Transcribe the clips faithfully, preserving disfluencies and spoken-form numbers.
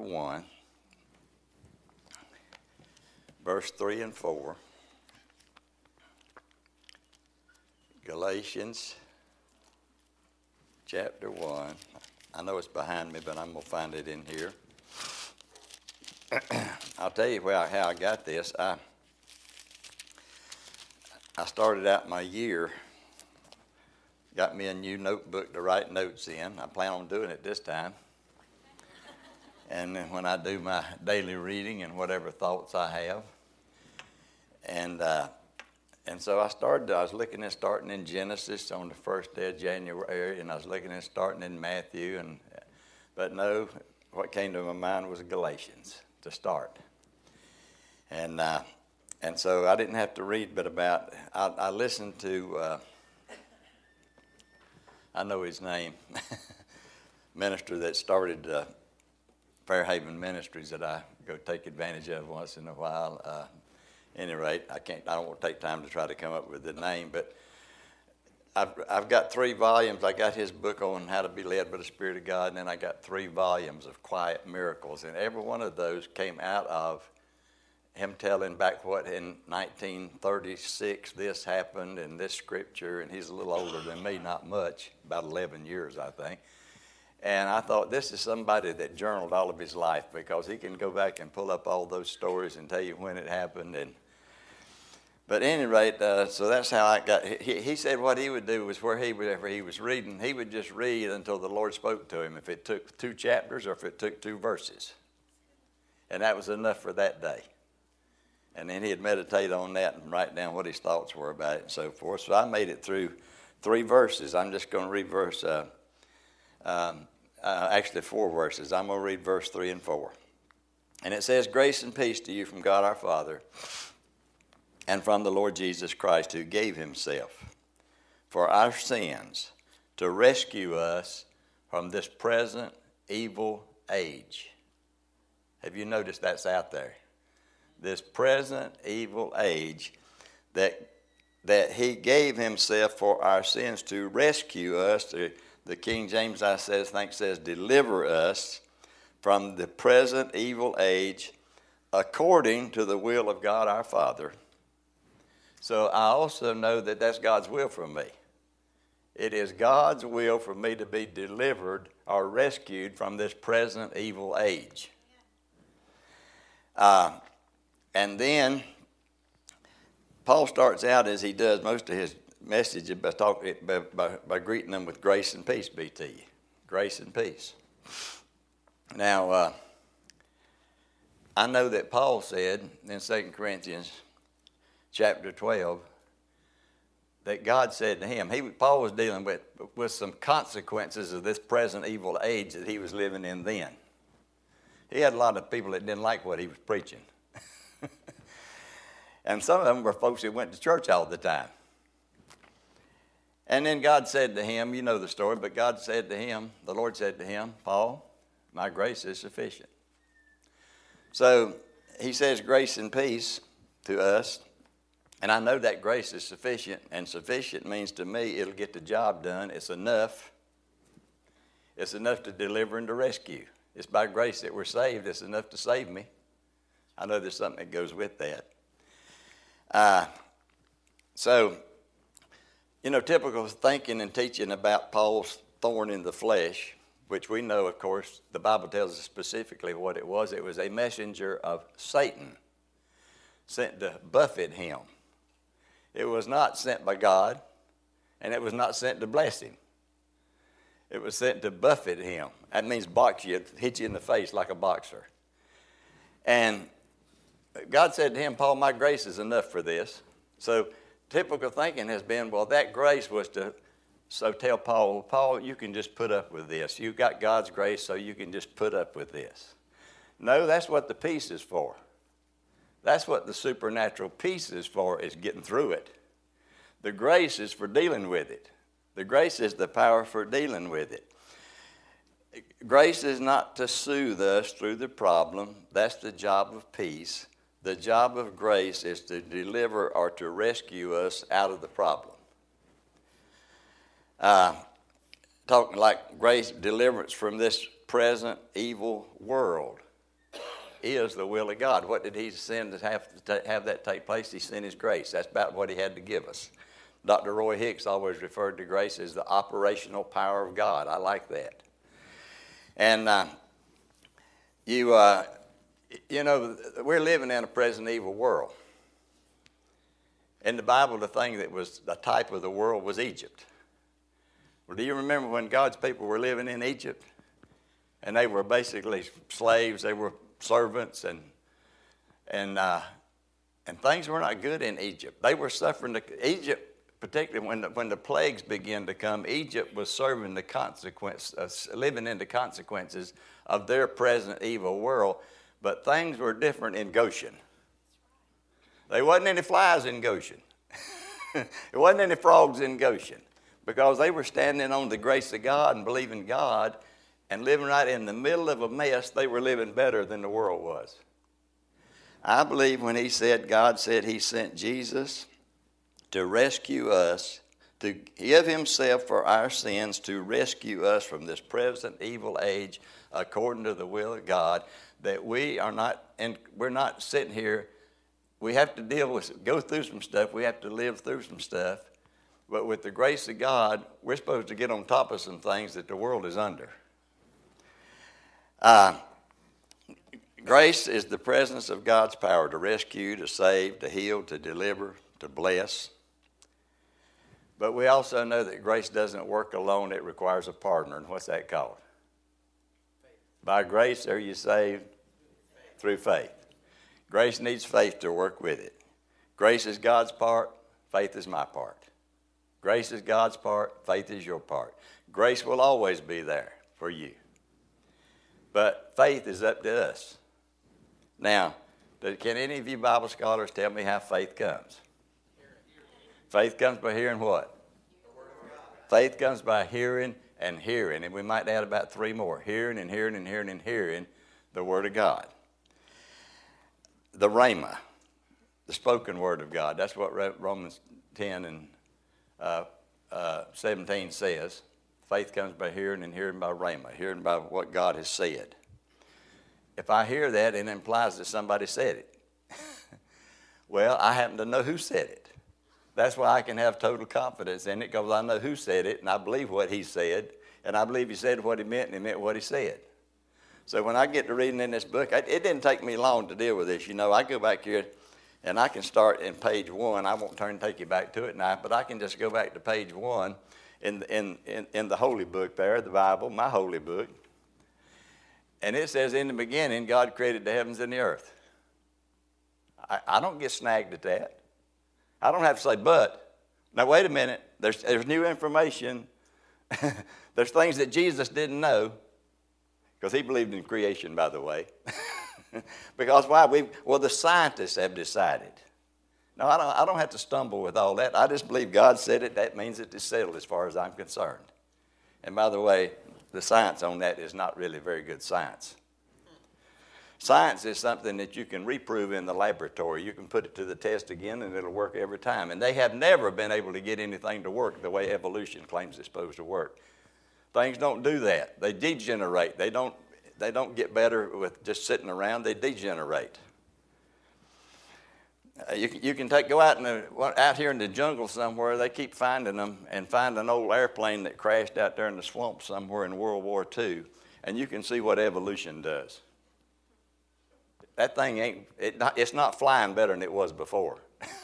one, verse three and four. Galatians chapter one. I know it's behind me, but I'm going to find it in here. I'll tell you where, how I got this. I I started out my year, got me a new notebook to write notes in. I plan on doing it this time. And then when I do my daily reading and whatever thoughts I have. And uh, and so I started, I was looking at starting in Genesis on the first day of January, and I was looking at starting in Matthew. and But no, what came to my mind was Galatians to start. And uh, and so I didn't have to read, but about, I, I listened to, uh, I know his name, minister that started uh, Fairhaven Ministries that I go take advantage of once in a while. Uh, any rate, I can't, I don't want to take time to try to come up with the name, but I've, I've got three volumes. I got his book on how to be led by the Spirit of God, and then I got three volumes of Quiet Miracles, and every one of those came out of him telling back what in nineteen thirty-six this happened and this scripture, and he's a little older than me, not much, about eleven years, I think. And I thought, this is somebody that journaled all of his life, because he can go back and pull up all those stories and tell you when it happened. And But at any rate, uh, so that's how I got, he, he said what he would do was where he, whenever he was reading, he would just read until the Lord spoke to him, if it took two chapters or if it took two verses. And that was enough for that day. And then he'd meditate on that and write down what his thoughts were about it and so forth. So I made it through three verses. I'm just going to read verse, uh, um, uh, actually four verses. I'm going to read verse three and four. And it says, "Grace and peace to you from God our Father and from the Lord Jesus Christ, who gave himself for our sins to rescue us from this present evil age." Have you noticed that's out there? This present evil age, that that he gave himself for our sins to rescue us. To, the King James, I says, think says, deliver us from the present evil age, according to the will of God our Father. So I also know that that's God's will for me. It is God's will for me to be delivered or rescued from this present evil age. Uh, And then Paul starts out, as he does most of his message, by, talk, by, by, by greeting them with grace and peace be to you. Grace and peace. Now, uh, I know that Paul said in Second Corinthians chapter twelve that God said to him, he, Paul was dealing with, with some consequences of this present evil age that he was living in then. He had a lot of people that didn't like what he was preaching. And some of them were folks that went to church all the time. And then God said to him, you know the story, but God said to him, the Lord said to him, "Paul, my grace is sufficient." So he says grace and peace to us. And I know that grace is sufficient. And sufficient means to me it'll get the job done. It's enough. It's enough to deliver and to rescue. It's by grace that we're saved. It's enough to save me. I know there's something that goes with that. Uh, so, you know, typical thinking and teaching about Paul's thorn in the flesh, which we know, of course, the Bible tells us specifically what it was. It was a messenger of Satan sent to buffet him. It was not sent by God, and it was not sent to bless him. It was sent to buffet him. That means box you, hit you in the face like a boxer. And God said to him, "Paul, my grace is enough for this." So typical thinking has been, well, that grace was to, so tell Paul, well, Paul, you can just put up with this. You've got God's grace, so you can just put up with this. No, that's what the peace is for. That's what the supernatural peace is for, is getting through it. The grace is for dealing with it. The grace is the power for dealing with it. Grace is not to soothe us through the problem. That's the job of peace. The job of grace is to deliver or to rescue us out of the problem. Uh, talking like grace, deliverance from this present evil world. is the will of God. What did he send to have, to have that take place? He sent his grace. That's about what he had to give us. Doctor Roy Hicks always referred to grace as the operational power of God. I like that. And uh, you, uh, you know, we're living in a present evil world. In the Bible, the thing that was the type of the world was Egypt. Well, do you remember when God's people were living in Egypt? And they were basically slaves. They were servants, and and uh, and things were not good in Egypt. They were suffering. The, Egypt, particularly when the, when the plagues began to come, Egypt was serving the consequence, uh, living in the consequences of their present evil world. But things were different in Goshen. There wasn't any flies in Goshen. There wasn't any frogs in Goshen, because they were standing on the grace of God and believing God and living right in the middle of a mess. They were living better than the world was. I believe when he said, God said he sent Jesus to rescue us, to give himself for our sins, to rescue us from this present evil age according to the will of God, that we are not, and we're not sitting here. We have to deal with, go through some stuff. We have to live through some stuff. But with the grace of God, we're supposed to get on top of some things that the world is under. Uh, grace is the presence of God's power to rescue, to save, to heal, to deliver, to bless. But we also know that grace doesn't work alone. It requires a partner. And what's that called? Faith. By grace are you saved? Faith. Through faith. Grace needs faith to work with it. Grace is God's part. Faith is my part. Grace is God's part. Faith is your part. Grace will always be there for you. But faith is up to us. Now, can any of you Bible scholars tell me how faith comes? Faith comes by hearing what? Faith comes by hearing and hearing. And we might add about three more. Hearing and hearing and hearing and hearing the Word of God. The Rhema, the spoken Word of God. That's what Romans ten and uh, uh, seventeen says. Faith comes by hearing and hearing by Rhema, hearing by what God has said. If I hear that, it implies that somebody said it. Well, I happen to know who said it. That's why I can have total confidence in it, because I know who said it, and I believe what he said, and I believe he said what he meant, and he meant what he said. So when I get to reading in this book, it didn't take me long to deal with this. You know, I go back here, and I can start in page one. I won't turn and take you back to it now, but I can just go back to page one in, in, in, in the holy book there, the Bible, my holy book. And it says, in the beginning, God created the heavens and the earth. I, I don't get snagged at that. I don't have to say, but. Now, wait a minute. There's, there's new information. There's things that Jesus didn't know. Because he believed in creation, by the way. Because why? We well, the scientists have decided. No, I don't, I don't have to stumble with all that. I just believe God said it. That means it is settled as far as I'm concerned. And by the way, the science on that is not really very good science. Science is something that you can reprove in the laboratory. You can put it to the test again, and it'll work every time. And they have never been able to get anything to work the way evolution claims it's supposed to work. Things don't do that. They degenerate. They don't, they don't get better with just sitting around. They degenerate. Uh, you, you can take, go out, in the, out here in the jungle somewhere. They keep finding them, and find an old airplane that crashed out there in the swamp somewhere in World War Two, and you can see what evolution does. That thing ain't, it not, it's not flying better than it was before.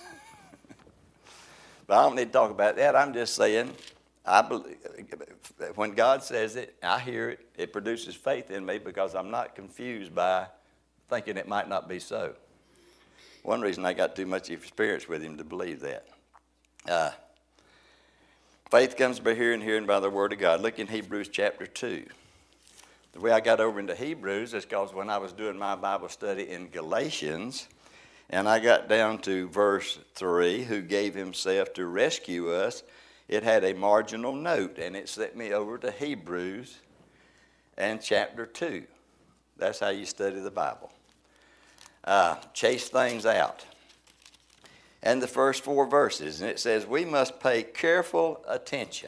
But I don't need to talk about that. I'm just saying, I believe, when God says it, I hear it, it produces faith in me, because I'm not confused by thinking it might not be so. One reason I got too much experience with him to believe that. Uh, faith comes by hearing, hearing by the Word of God. Look in Hebrews chapter two. The way I got over into Hebrews is because when I was doing my Bible study in Galatians, and I got down to verse three, who gave himself to rescue us, it had a marginal note, and it sent me over to Hebrews and chapter two. That's how you study the Bible. Uh, chase things out. And the first four verses, and it says, we must pay careful attention,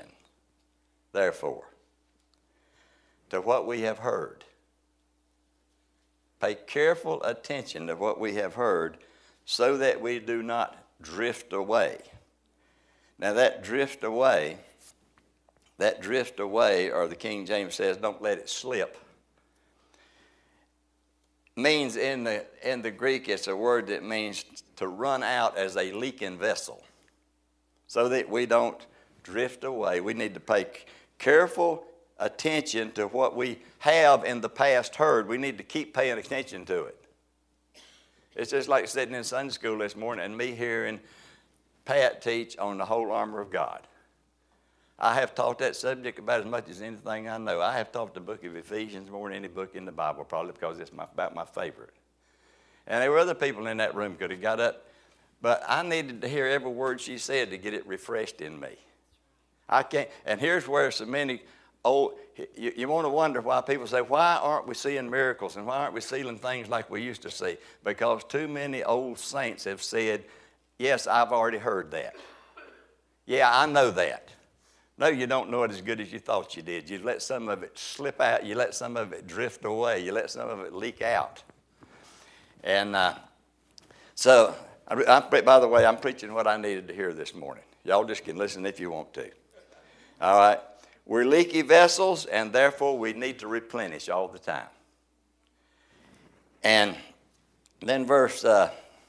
therefore, to what we have heard. pay careful attention to what we have heard so that we do not drift away. Now that drift away, that drift away, or the King James says, don't let it slip, means in the, in the Greek, it's a word that means to run out as a leaking vessel so that we don't drift away. We need to pay careful attention to what we have in the past heard. We need to keep paying attention to it. It's just like sitting in Sunday school this morning and me hearing Pat teach on the whole armor of God. I have taught that subject about as much as anything I know. I have taught the book of Ephesians more than any book in the Bible, probably because it's my, about my favorite. And there were other people in that room could have got up, but I needed to hear every word she said to get it refreshed in me. I can't, and here's where so many old, you, you want to wonder why people say, why aren't we seeing miracles and why aren't we seeing things like we used to see? Because too many old saints have said, yes, I've already heard that. Yeah, I know that. No, you don't know it as good as you thought you did. You let some of it slip out. You let some of it drift away. You let some of it leak out. And uh, so, I, I, by the way, I'm preaching what I needed to hear this morning. Y'all just can listen if you want to. All right? We're leaky vessels, and therefore we need to replenish all the time. And then verse... Uh,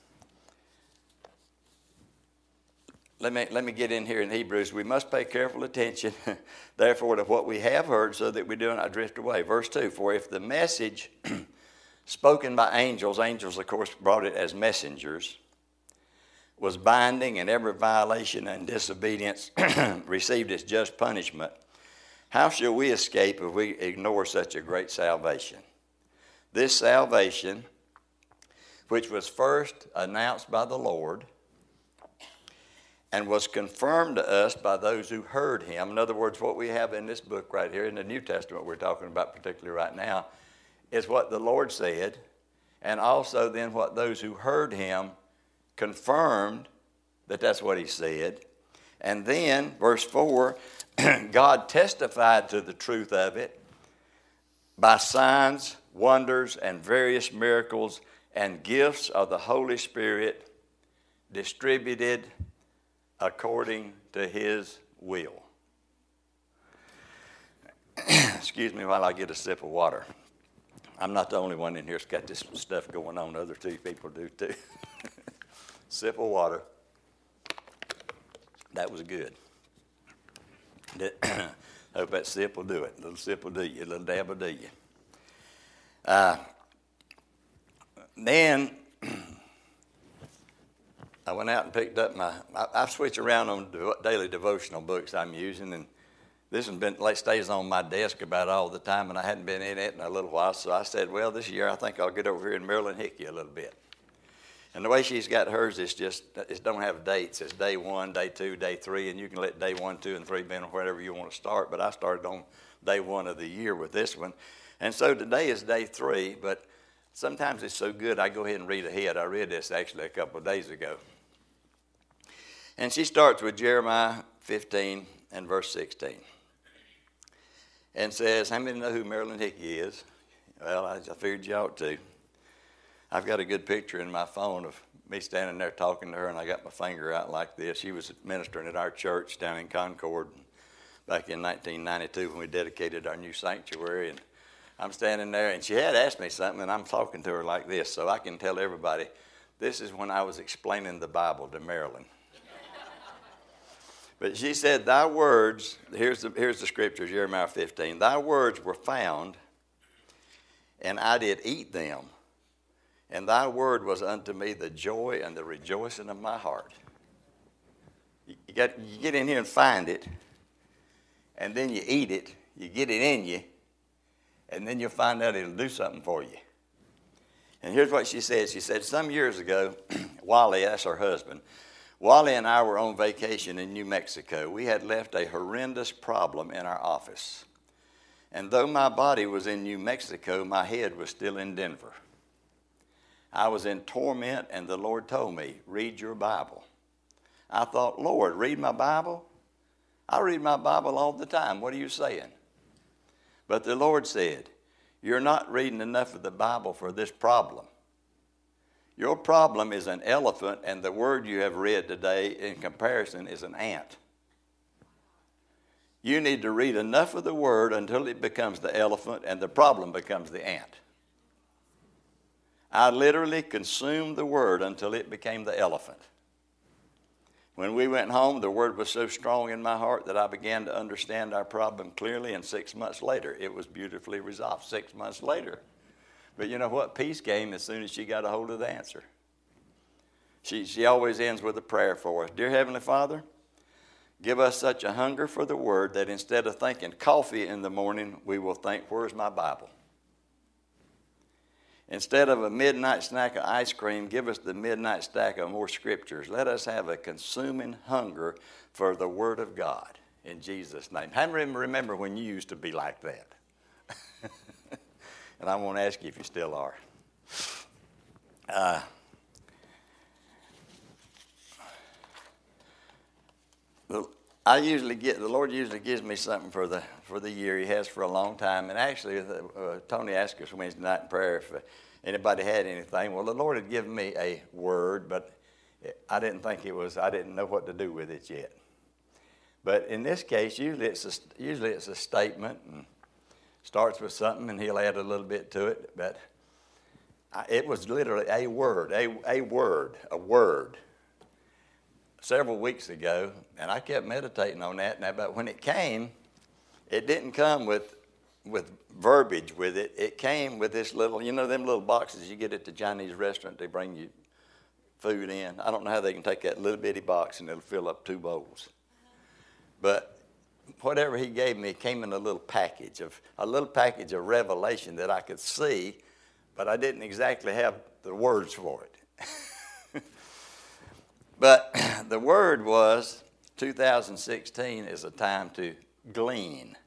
Let me, let me get in here in Hebrews. We must pay careful attention, therefore, to what we have heard so that we do not drift away. Verse two, for if the message spoken by angels, angels, of course, brought it as messengers, was binding and every violation and disobedience received its just punishment, how shall we escape if we ignore such a great salvation? This salvation, which was first announced by the Lord, and was confirmed to us by those who heard him. In other words, what we have in this book right here, in the New Testament we're talking about particularly right now, is what the Lord said, and also then what those who heard him confirmed that that's what he said. And then, verse four, God testified to the truth of it by signs, wonders, and various miracles and gifts of the Holy Spirit distributed according to his will. Excuse me while I get a sip of water. I'm not the only one in here that's got this stuff going on. Other two people do too. Sip of water. That was good. Hope that sip will do it. A little sip will do you. A little dab will do you. Uh, then... I went out and picked up my, I, I switch around on daily devotional books I'm using, and this has been, like, stays on my desk about all the time, and I hadn't been in it in a little while, so I said, well, this year I think I'll get over here in Marilyn Hickey a little bit. And the way she's got hers is just, it don't have dates. It's day one, day two, day three, and you can let day one, two, and three be on wherever you want to start, but I started on day one of the year with this one. And so today is day three, but sometimes it's so good I go ahead and read ahead. I read this actually a couple of days ago. And she starts with Jeremiah fifteen and verse sixteen. And says, how many know who Marilyn Hickey is? Well, I, I figured you ought to. I've got a good picture in my phone of me standing there talking to her, and I got my finger out like this. She was ministering at our church down in Concord back in nineteen ninety-two when we dedicated our new sanctuary. And I'm standing there, and she had asked me something, and I'm talking to her like this, so I can tell everybody, this is when I was explaining the Bible to Marilyn. But she said, thy words, here's the, here's the scripture, Jeremiah fifteen, thy words were found, and I did eat them, and thy word was unto me the joy and the rejoicing of my heart. You, you, got, you get in here and find it, and then you eat it, you get it in you, and then you'll find out it'll do something for you. And here's what she said. She said, some years ago, Wally, that's her husband, Wally and I were on vacation in New Mexico. We had left a horrendous problem in our office. And though my body was in New Mexico, my head was still in Denver. I was in torment, and the Lord told me, read your Bible. I thought, Lord, read my Bible? I read my Bible all the time. What are you saying? But the Lord said, You're not reading enough of the Bible for this problem. Your problem is an elephant, and the word you have read today in comparison is an ant. You need to read enough of the word until it becomes the elephant and the problem becomes the ant. I literally consumed the word until it became the elephant. When we went home, the word was so strong in my heart that I began to understand our problem clearly, and six months later, it was beautifully resolved. Six months later. But you know what? Peace came as soon as she got a hold of the answer. She, she always ends with a prayer for us. Dear Heavenly Father, give us such a hunger for the word that instead of thinking coffee in the morning, we will think, where's my Bible? Instead of a midnight snack of ice cream, give us the midnight stack of more scriptures. Let us have a consuming hunger for the Word of God in Jesus' name. How many remember when you used to be like that? And I want to ask you if you still are. Uh, I usually get, the Lord usually gives me something for the for the year. He has for a long time. And actually, uh, Tony asked us Wednesday night in prayer if uh, anybody had anything. Well, the Lord had given me a word, but I didn't think it was, I didn't know what to do with it yet. But in this case, usually it's a, usually it's a statement and starts with something, and he'll add a little bit to it. But I, it was literally a word, a, a word, a word. Several weeks ago, and I kept meditating on that. Now, but when it came, it didn't come with with verbiage with it. It came with this little, you know, them little boxes you get at the Chinese restaurant. They bring you food in. I don't know how they can take that little bitty box and it'll fill up two bowls. But whatever he gave me came in a little package of a little package of revelation that I could see, but I didn't exactly have the words for it. But the word was two thousand sixteen is a time to glean.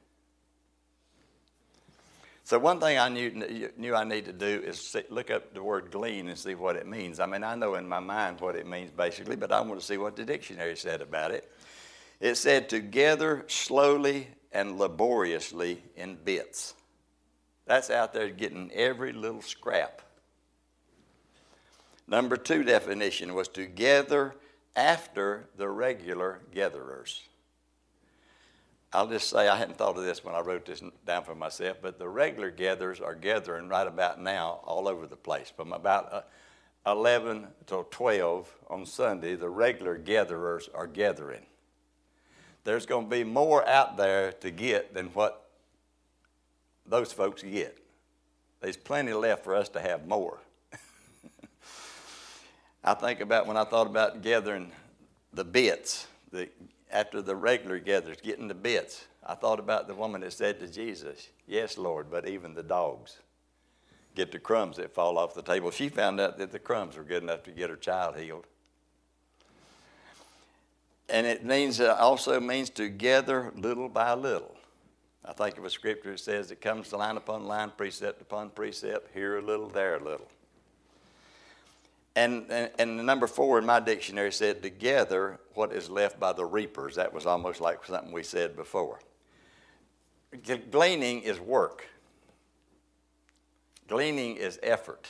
So one thing I knew, knew I need to do is see, look up the word glean and see what it means. I mean, I know in my mind what it means basically, but I want to see what the dictionary said about it. It said to gather slowly and laboriously in bits. That's out there getting every little scrap. Number two definition was to gather after the regular gatherers. I'll just say I hadn't thought of this when I wrote this down for myself, but the regular gatherers are gathering right about now all over the place. From about eleven till twelve on Sunday, the regular gatherers are gathering. There's going to be more out there to get than what those folks get. There's plenty left for us to have more. I think about when I thought about gathering the bits, the, after the regular gatherers, getting the bits. I thought about the woman that said to Jesus, yes, Lord, but even the dogs get the crumbs that fall off the table. She found out that the crumbs were good enough to get her child healed. And it means uh, also means to gather little by little. I think of a scripture that says it comes line upon line, precept upon precept, here a little, there a little. And, and, and the number four in my dictionary said, to gather what is left by the reapers. That was almost like something we said before. Gleaning is work. Gleaning is effort.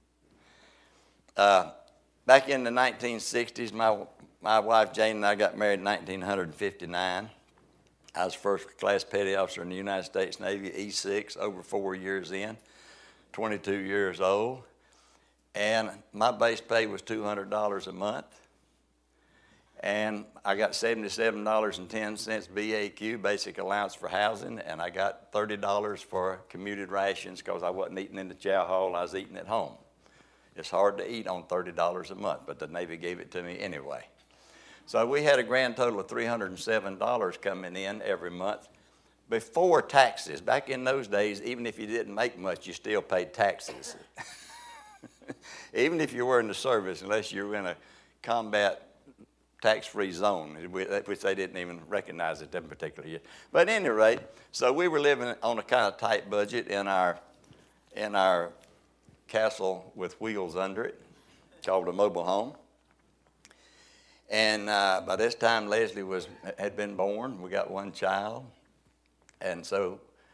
Uh, back in the nineteen sixties, my, my wife Jane and I got married in nineteen fifty-nine. I was first class petty officer in the United States Navy, E six, over four years in, twenty-two years old. And my base pay was two hundred dollars a month. And I got seventy-seven dollars and ten cents B A Q, basic allowance for housing, and I got thirty dollars for commuted rations because I wasn't eating in the chow hall, I was eating at home. It's hard to eat on thirty dollars a month, but the Navy gave it to me anyway. So we had a grand total of three hundred seven dollars coming in every month before taxes. Back in those days, even if you didn't make much, you still paid taxes. Even if you were in the service, unless you were in a combat tax-free zone, which they didn't even recognize at that particular year. But at any rate, so we were living on a kind of tight budget in our in our castle with wheels under it, called a mobile home. And uh, by this time, Leslie was had been born. We got one child, and so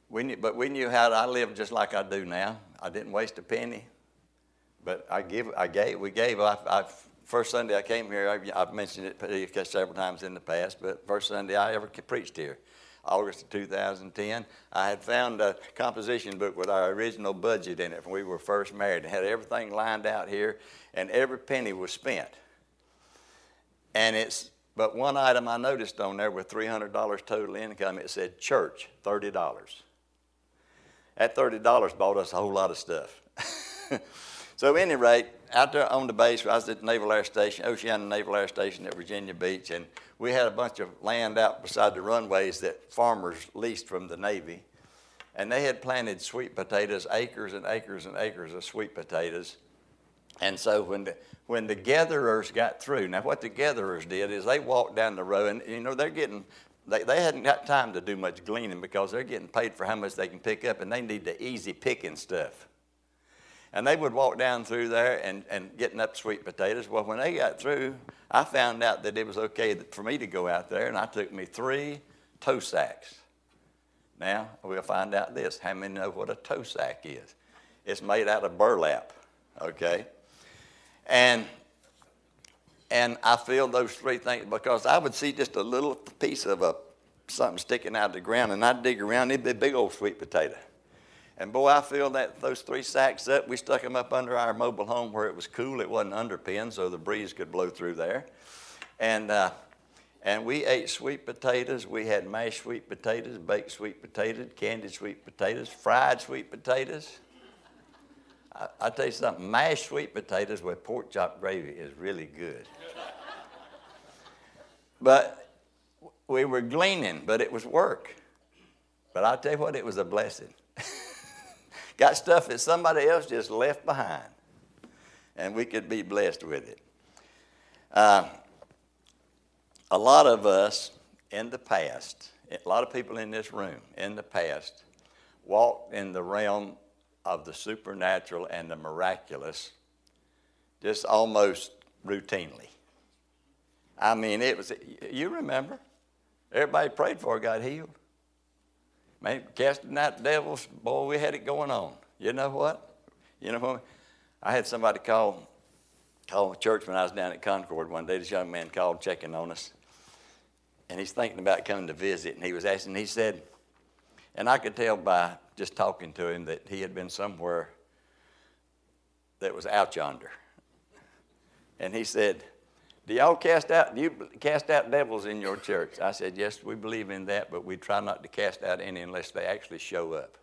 we knew, but we knew how to, I lived just like I do now. I didn't waste a penny, but I give, I gave, we gave. I, I, first Sunday I came here, I, I've mentioned it several times in the past, but first Sunday I ever preached here, August of two thousand ten, I had found a composition book with our original budget in it when we were first married. It had everything lined out here, and every penny was spent. And it's, but one item I noticed on there with three hundred dollars total income, it said church, thirty dollars. That thirty dollars bought us a whole lot of stuff. So at any rate, out there on the base, I was at the Naval Air Station, Oceana Naval Air Station at Virginia Beach, and we had a bunch of land out beside the runways that farmers leased from the Navy. And they had planted sweet potatoes, acres and acres and acres of sweet potatoes. And so when the, when the gatherers got through, now what the gatherers did is they walked down the row, and you know, they're getting, they, they hadn't got time to do much gleaning because they're getting paid for how much they can pick up, and they need the easy picking stuff. And they would walk down through there and, and getting up sweet potatoes. Well, when they got through, I found out that it was okay for me to go out there, and I took me three tow sacks. Now, we'll find out this. How many know what a tow sack is? It's made out of burlap, okay? And, and I filled those three things because I would see just a little piece of a, something sticking out of the ground, and I'd dig around, it'd be a big old sweet potato. And boy, I filled that, those three sacks up. We stuck them up under our mobile home where it was cool. It wasn't underpinned, so the breeze could blow through there. And, uh, and we ate sweet potatoes. We had mashed sweet potatoes, baked sweet potatoes, candied sweet potatoes, fried sweet potatoes. I, I tell you something, mashed sweet potatoes with pork chop gravy is really good. But we were gleaning, but it was work. But I'll tell you what, it was a blessing. Got stuff that somebody else just left behind, and we could be blessed with it. Uh, a lot of us in the past, a lot of people in this room in the past, walked in the realm of the supernatural and the miraculous just almost routinely. I mean, it was, you remember, everybody prayed for got healed. Man, casting out devils, boy, we had it going on. You know what? You know what? I had somebody call, call the church when I was down at Concord one day. This young man called checking on us. And he's thinking about coming to visit. And he was asking, he said, and I could tell by just talking to him that he had been somewhere that was out yonder. And he said, do y'all cast out, do you cast out devils in your church? I said, yes, we believe in that, but we try not to cast out any unless they actually show up.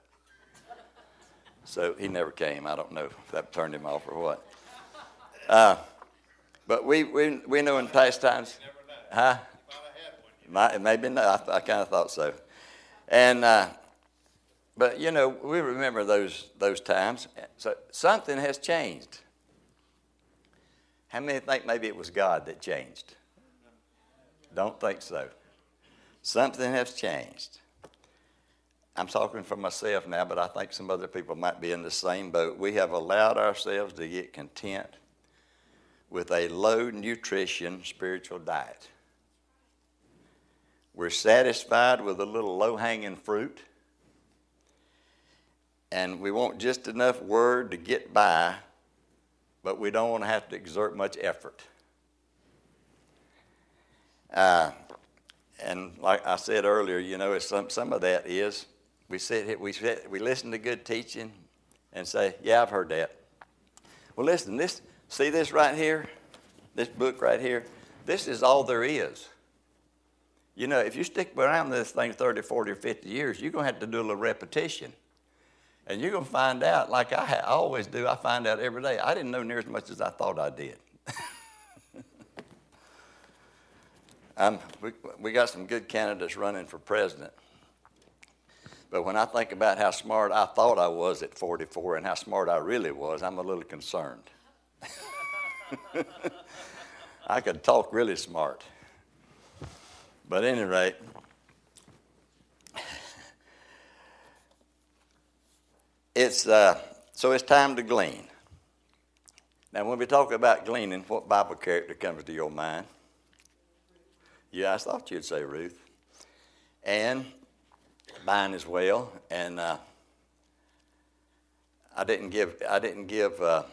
So he never came. I don't know if that turned him off or what. Uh, but we, we we know in past times. Huh? Might, maybe not. I, I kind of thought so. And, uh, but, you know, we remember those those times. So something has changed. How many think maybe it was God that changed? Don't think so. Something has changed. I'm talking for myself now, but I think some other people might be in the same boat. We have allowed ourselves to get content with a low nutrition spiritual diet. We're satisfied with a little low-hanging fruit, and we want just enough word to get by, but we don't want to have to exert much effort. Uh, and like I said earlier, you know, it's some some of that is we sit here, we sit, we listen to good teaching and say, yeah, I've heard that. Well, listen, this see this right here, this book right here, this is all there is. You know, if you stick around this thing thirty, forty, or fifty years, you're going to have to do a little repetition. And you're going to find out, like I, ha- I always do, I find out every day, I didn't know near as much as I thought I did. um, we, we got some good candidates running for president. But when I think about how smart I thought I was at forty-four and how smart I really was, I'm a little concerned. I could talk really smart. But at any rate, It's, uh, so it's time to glean. Now, when we talk about gleaning, what Bible character comes to your mind? Yeah, I thought you'd say Ruth. And buying as well, and uh, I didn't give I didn't give uh,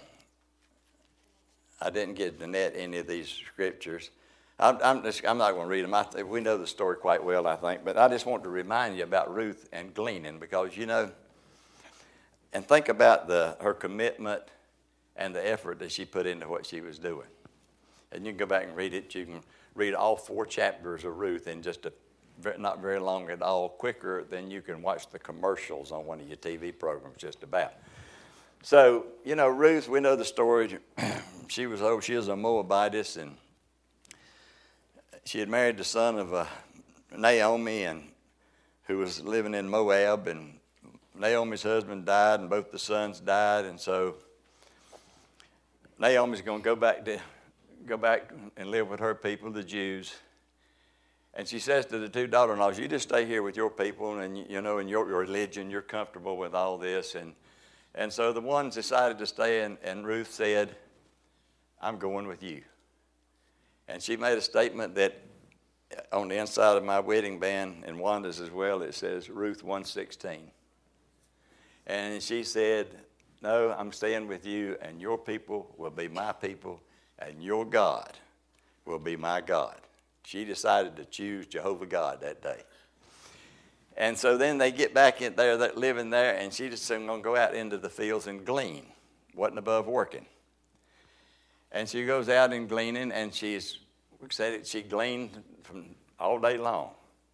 I didn't give Danette any of these scriptures. I'm, I'm, just, I'm not going to read them. I th- we know the story quite well, I think, but I just want to remind you about Ruth and gleaning, because you know, and think about the her commitment and the effort that she put into what she was doing. And you can go back and read it. You can read all four chapters of Ruth in just a not very long at all, quicker than you can watch the commercials on one of your T V programs, just about. So, you know, Ruth, we know the story. She was over, she was a Moabitess, and she had married the son of uh, Naomi, and who was living in Moab, and Naomi's husband died, and both the sons died, and so Naomi's going to go back to go back and live with her people, the Jews. And she says to the two daughter-in-laws, "You just stay here with your people, and you know, in your, your religion, you're comfortable with all this." And and so the ones decided to stay, and, and Ruth said, "I'm going with you." And she made a statement that on the inside of my wedding band, and Wanda's as well, it says Ruth one sixteen. And she said, "No, I'm staying with you, and your people will be my people, and your God will be my God." She decided to choose Jehovah God that day. And so then they get back in there, they're living there, and she just said, "I'm going to go out into the fields and glean." Wasn't above working. And she goes out and gleaning, and she's, we said it, she gleaned from all day long.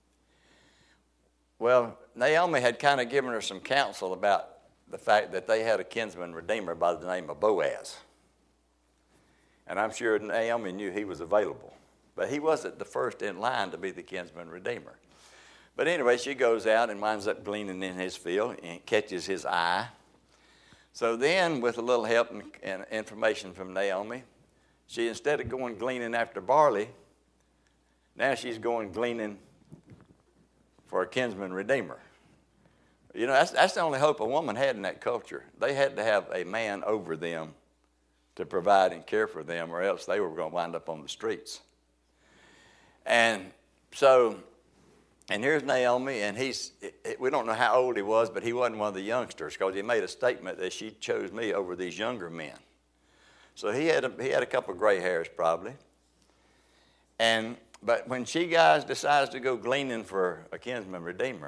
Well, Naomi had kind of given her some counsel about the fact that they had a kinsman redeemer by the name of Boaz. And I'm sure Naomi knew he was available. But he wasn't the first in line to be the kinsman redeemer. But anyway, she goes out and winds up gleaning in his field and catches his eye. So then, with a little help and, and information from Naomi, she, instead of going gleaning after barley, now she's going gleaning for a kinsman redeemer. You know, that's, that's the only hope a woman had in that culture. They had to have a man over them to provide and care for them, or else they were going to wind up on the streets. And so, and here's Naomi, and he's, we don't know how old he was, but he wasn't one of the youngsters, because he made a statement that she chose me over these younger men. So he had a, he had a couple of gray hairs probably. And, but when she guys decides to go gleaning for a kinsman redeemer,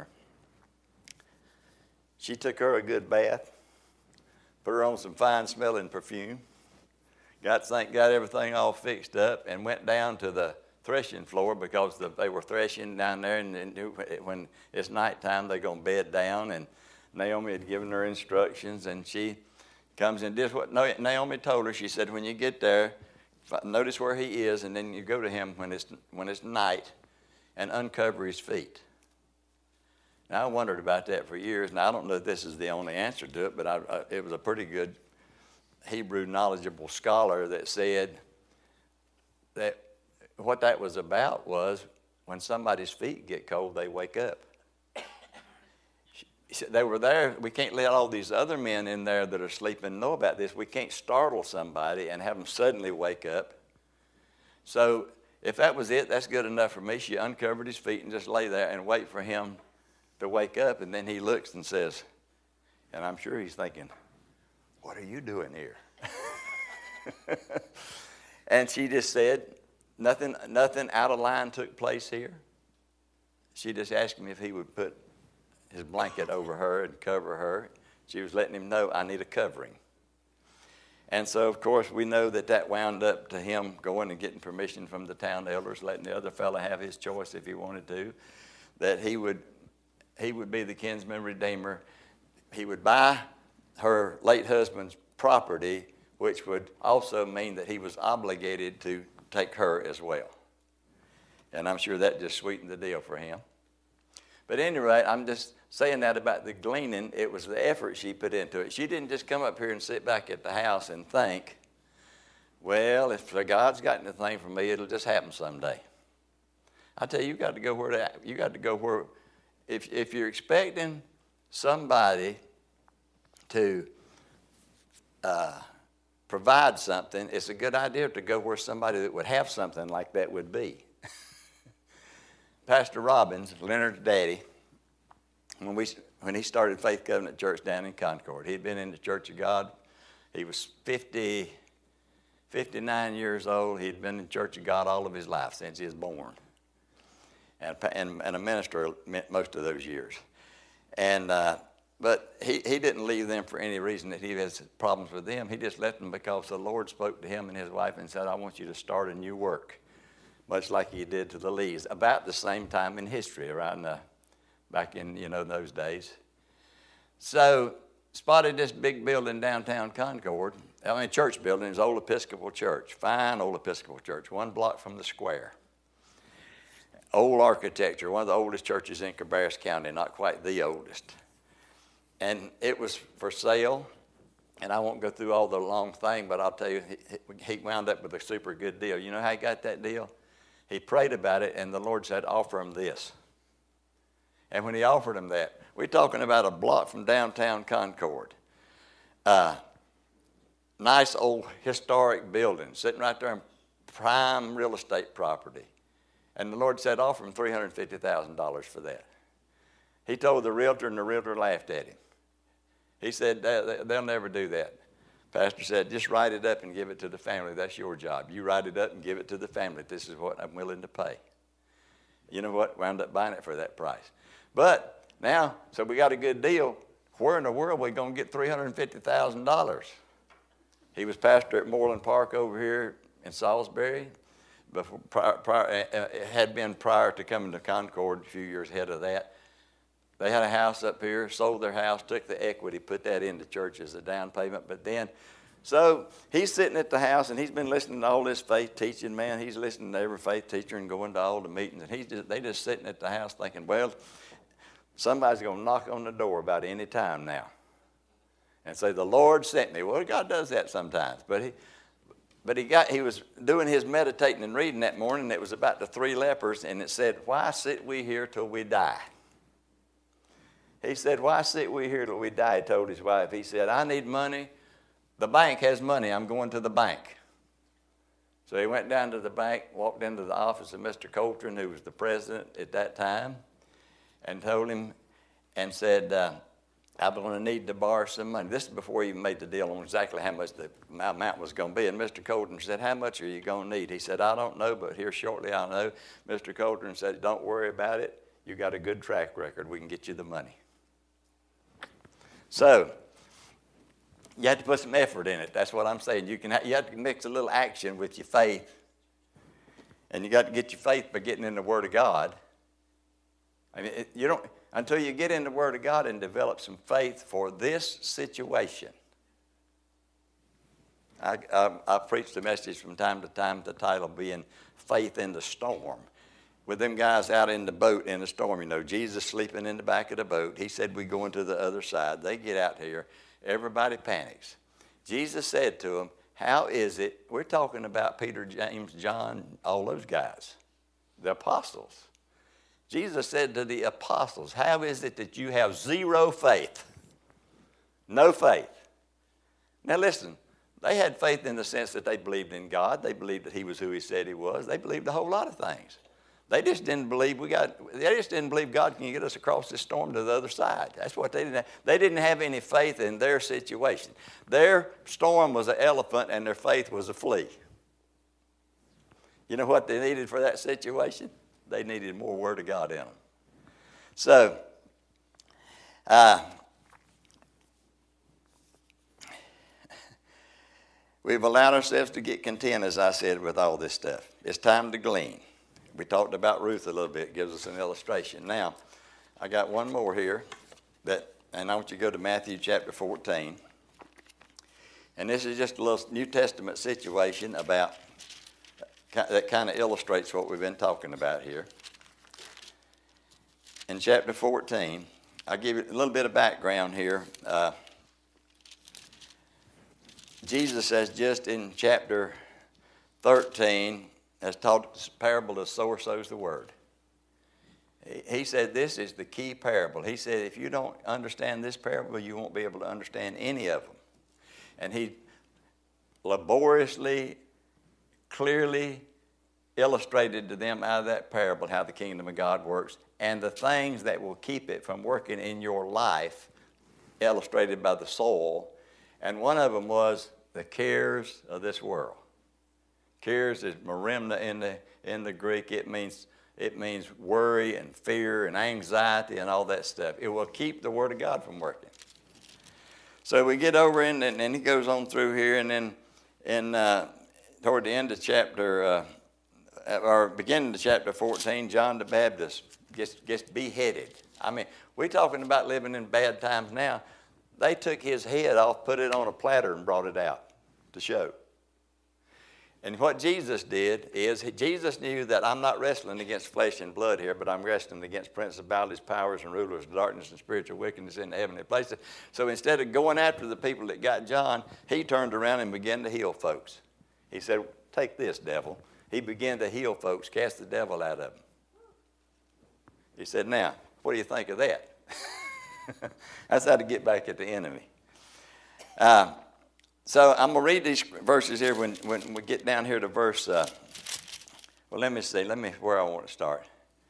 she took her a good bath, put her on some fine smelling perfume, got, got everything all fixed up, and went down to the threshing floor, because the, they were threshing down there, and, and when it's nighttime, they're going to bed down, and Naomi had given her instructions, and she comes and does what Naomi told her. She said, "When you get there, notice where he is, and then you go to him when it's, when it's night and uncover his feet." Now, I wondered about that for years, and I don't know if this is the only answer to it, but I, I, it was a pretty good Hebrew knowledgeable scholar that said that what that was about was when somebody's feet get cold, they wake up. They were there. We can't let all these other men in there that are sleeping know about this. We can't startle somebody and have them suddenly wake up. So if that was it, that's good enough for me. She uncovered his feet and just lay there and wait for him to wake up. And then he looks and says, and I'm sure he's thinking, "What are you doing here?" And she just said, Nothing, nothing out of line took place here. She just asked him if he would put his blanket over her and cover her. She was letting him know, "I need a covering." And so, of course, we know that that wound up to him going and getting permission from the town elders, letting the other fellow have his choice if he wanted to, that he would, he would be the kinsman redeemer. He would buy her late husband's property, which would also mean that he was obligated to take her as well. And I'm sure that just sweetened the deal for him. But at any rate, I'm just saying that about the gleaning. It was the effort she put into it. She didn't just come up here and sit back at the house and think, "Well, if God's got anything for me, it'll just happen someday." I tell you, you got to go where that, you got to go where, if if you're expecting somebody to uh, provide something, it's a good idea to go where somebody that would have something like that would be. Pastor Robbins, Leonard's daddy, when we when he started Faith Covenant Church down in Concord. He'd been in the Church of God. He was fifty, fifty-nine years old. He'd been in the Church of God all of his life since he was born, and and, and a minister most of those years. And uh, but he, he didn't leave them for any reason that he has problems with them. He just left them because the Lord spoke to him and his wife and said, "I want you to start a new work," much like he did to the Lees, about the same time in history, around the, back in, you know, those days. So, spotted this big building downtown Concord. I mean, church building. It was Old Episcopal Church, fine Old Episcopal Church, one block from the square. Old architecture, one of the oldest churches in Cabarrus County, not quite the oldest. And it was for sale, and I won't go through all the long thing, but I'll tell you, he, he wound up with a super good deal. You know how he got that deal? He prayed about it, and the Lord said, "Offer him this." And when he offered him that, we're talking about a block from downtown Concord. Uh, nice old historic building sitting right there in prime real estate property. And the Lord said, "Offer him three hundred fifty thousand dollars for that." He told the realtor, and the realtor laughed at him. He said, "They'll never do that." Pastor said, "Just write it up and give it to the family. That's your job. You write it up and give it to the family. This is what I'm willing to pay." You know what? Wound up buying it for that price. But now, so we got a good deal. Where in the world are we going to get three hundred fifty thousand dollars? He was pastor at Moreland Park over here in Salisbury. Before, prior, prior, uh, it had been prior to coming to Concord, a few years ahead of that. They had a house up here, sold their house, took the equity, put that into church as a down payment. But then, so he's sitting at the house, and he's been listening to all this faith teaching, man. He's listening to every faith teacher and going to all the meetings. And he's just, they just sitting at the house thinking, well, somebody's going to knock on the door about any time now and say, "The Lord sent me." Well, God does that sometimes. But he but he got he was doing his meditating and reading that morning. It was about the three lepers, and it said, "Why sit we here till we die?" He said, "Why sit we here till we die?" He told his wife. He said, "I need money. The bank has money. I'm going to the bank." So he went down to the bank, walked into the office of Mister Coltrane, who was the president at that time, and told him and said, uh, "I'm going to need to borrow some money." This is before he even made the deal on exactly how much the amount was going to be. And Mister Coltrane said, "How much are you going to need?" He said, "I don't know, but here shortly I'll know." Mister Coltrane said, "Don't worry about it. You got a good track record. We can get you the money." So you have to put some effort in it. That's what I'm saying. You can ha- you have to mix a little action with your faith, and you got to get your faith by getting in the Word of God. I mean, it, you don't until you get in the Word of God and develop some faith for this situation. I, I, I preached a message from time to time, the title being "Faith in the Storm." With them guys out in the boat in the storm, you know, Jesus sleeping in the back of the boat. He said, "We going to the other side." They get out here. Everybody panics. Jesus said to them, "How is it?" We're talking about Peter, James, John, all those guys, the apostles. Jesus said to the apostles, "How is it that you have zero faith?" No faith. Now listen, they had faith in the sense that they believed in God. They believed that he was who he said he was. They believed a whole lot of things. They just didn't believe we got. They just didn't believe God can get us across this storm to the other side. That's what they didn't have. They didn't have any faith in their situation. Their storm was an elephant, and their faith was a flea. You know what they needed for that situation? They needed more Word of God in them. So, uh, we've allowed ourselves to get content, as I said, with all this stuff. It's time to glean. We talked about Ruth a little bit. It gives us an illustration. Now, I got one more here, that, and I want you to go to Matthew chapter fourteen. And this is just a little New Testament situation about that kind of illustrates what we've been talking about here. In chapter fourteen, I'll give you a little bit of background here. Uh, Jesus has just in chapter thirteen has taught the parable of the sower sows the word. He said this is the key parable. He said if you don't understand this parable, you won't be able to understand any of them. And he laboriously, clearly illustrated to them out of that parable how the kingdom of God works and the things that will keep it from working in your life, illustrated by the soil. And one of them was the cares of this world. Cares is merimna in the in the Greek. It means it means worry and fear and anxiety and all that stuff. It will keep the Word of God from working. So we get over in, and then he goes on through here, and then in uh, toward the end of chapter, uh, or beginning of chapter fourteen, John the Baptist gets gets beheaded. I mean, we're talking about living in bad times now. They took his head off, put it on a platter, and brought it out to show. And what Jesus did is, Jesus knew that I'm not wrestling against flesh and blood here, but I'm wrestling against principalities, powers, and rulers of darkness and spiritual wickedness in the heavenly places. So instead of going after the people that got John, he turned around and began to heal folks. He said, take this, devil. He began to heal folks, cast the devil out of them. He said, now, what do you think of that? That's how to get back at the enemy. Uh, so I'm going to read these verses here when, when we get down here to verse, uh, well, let me see, let me, where I want to start.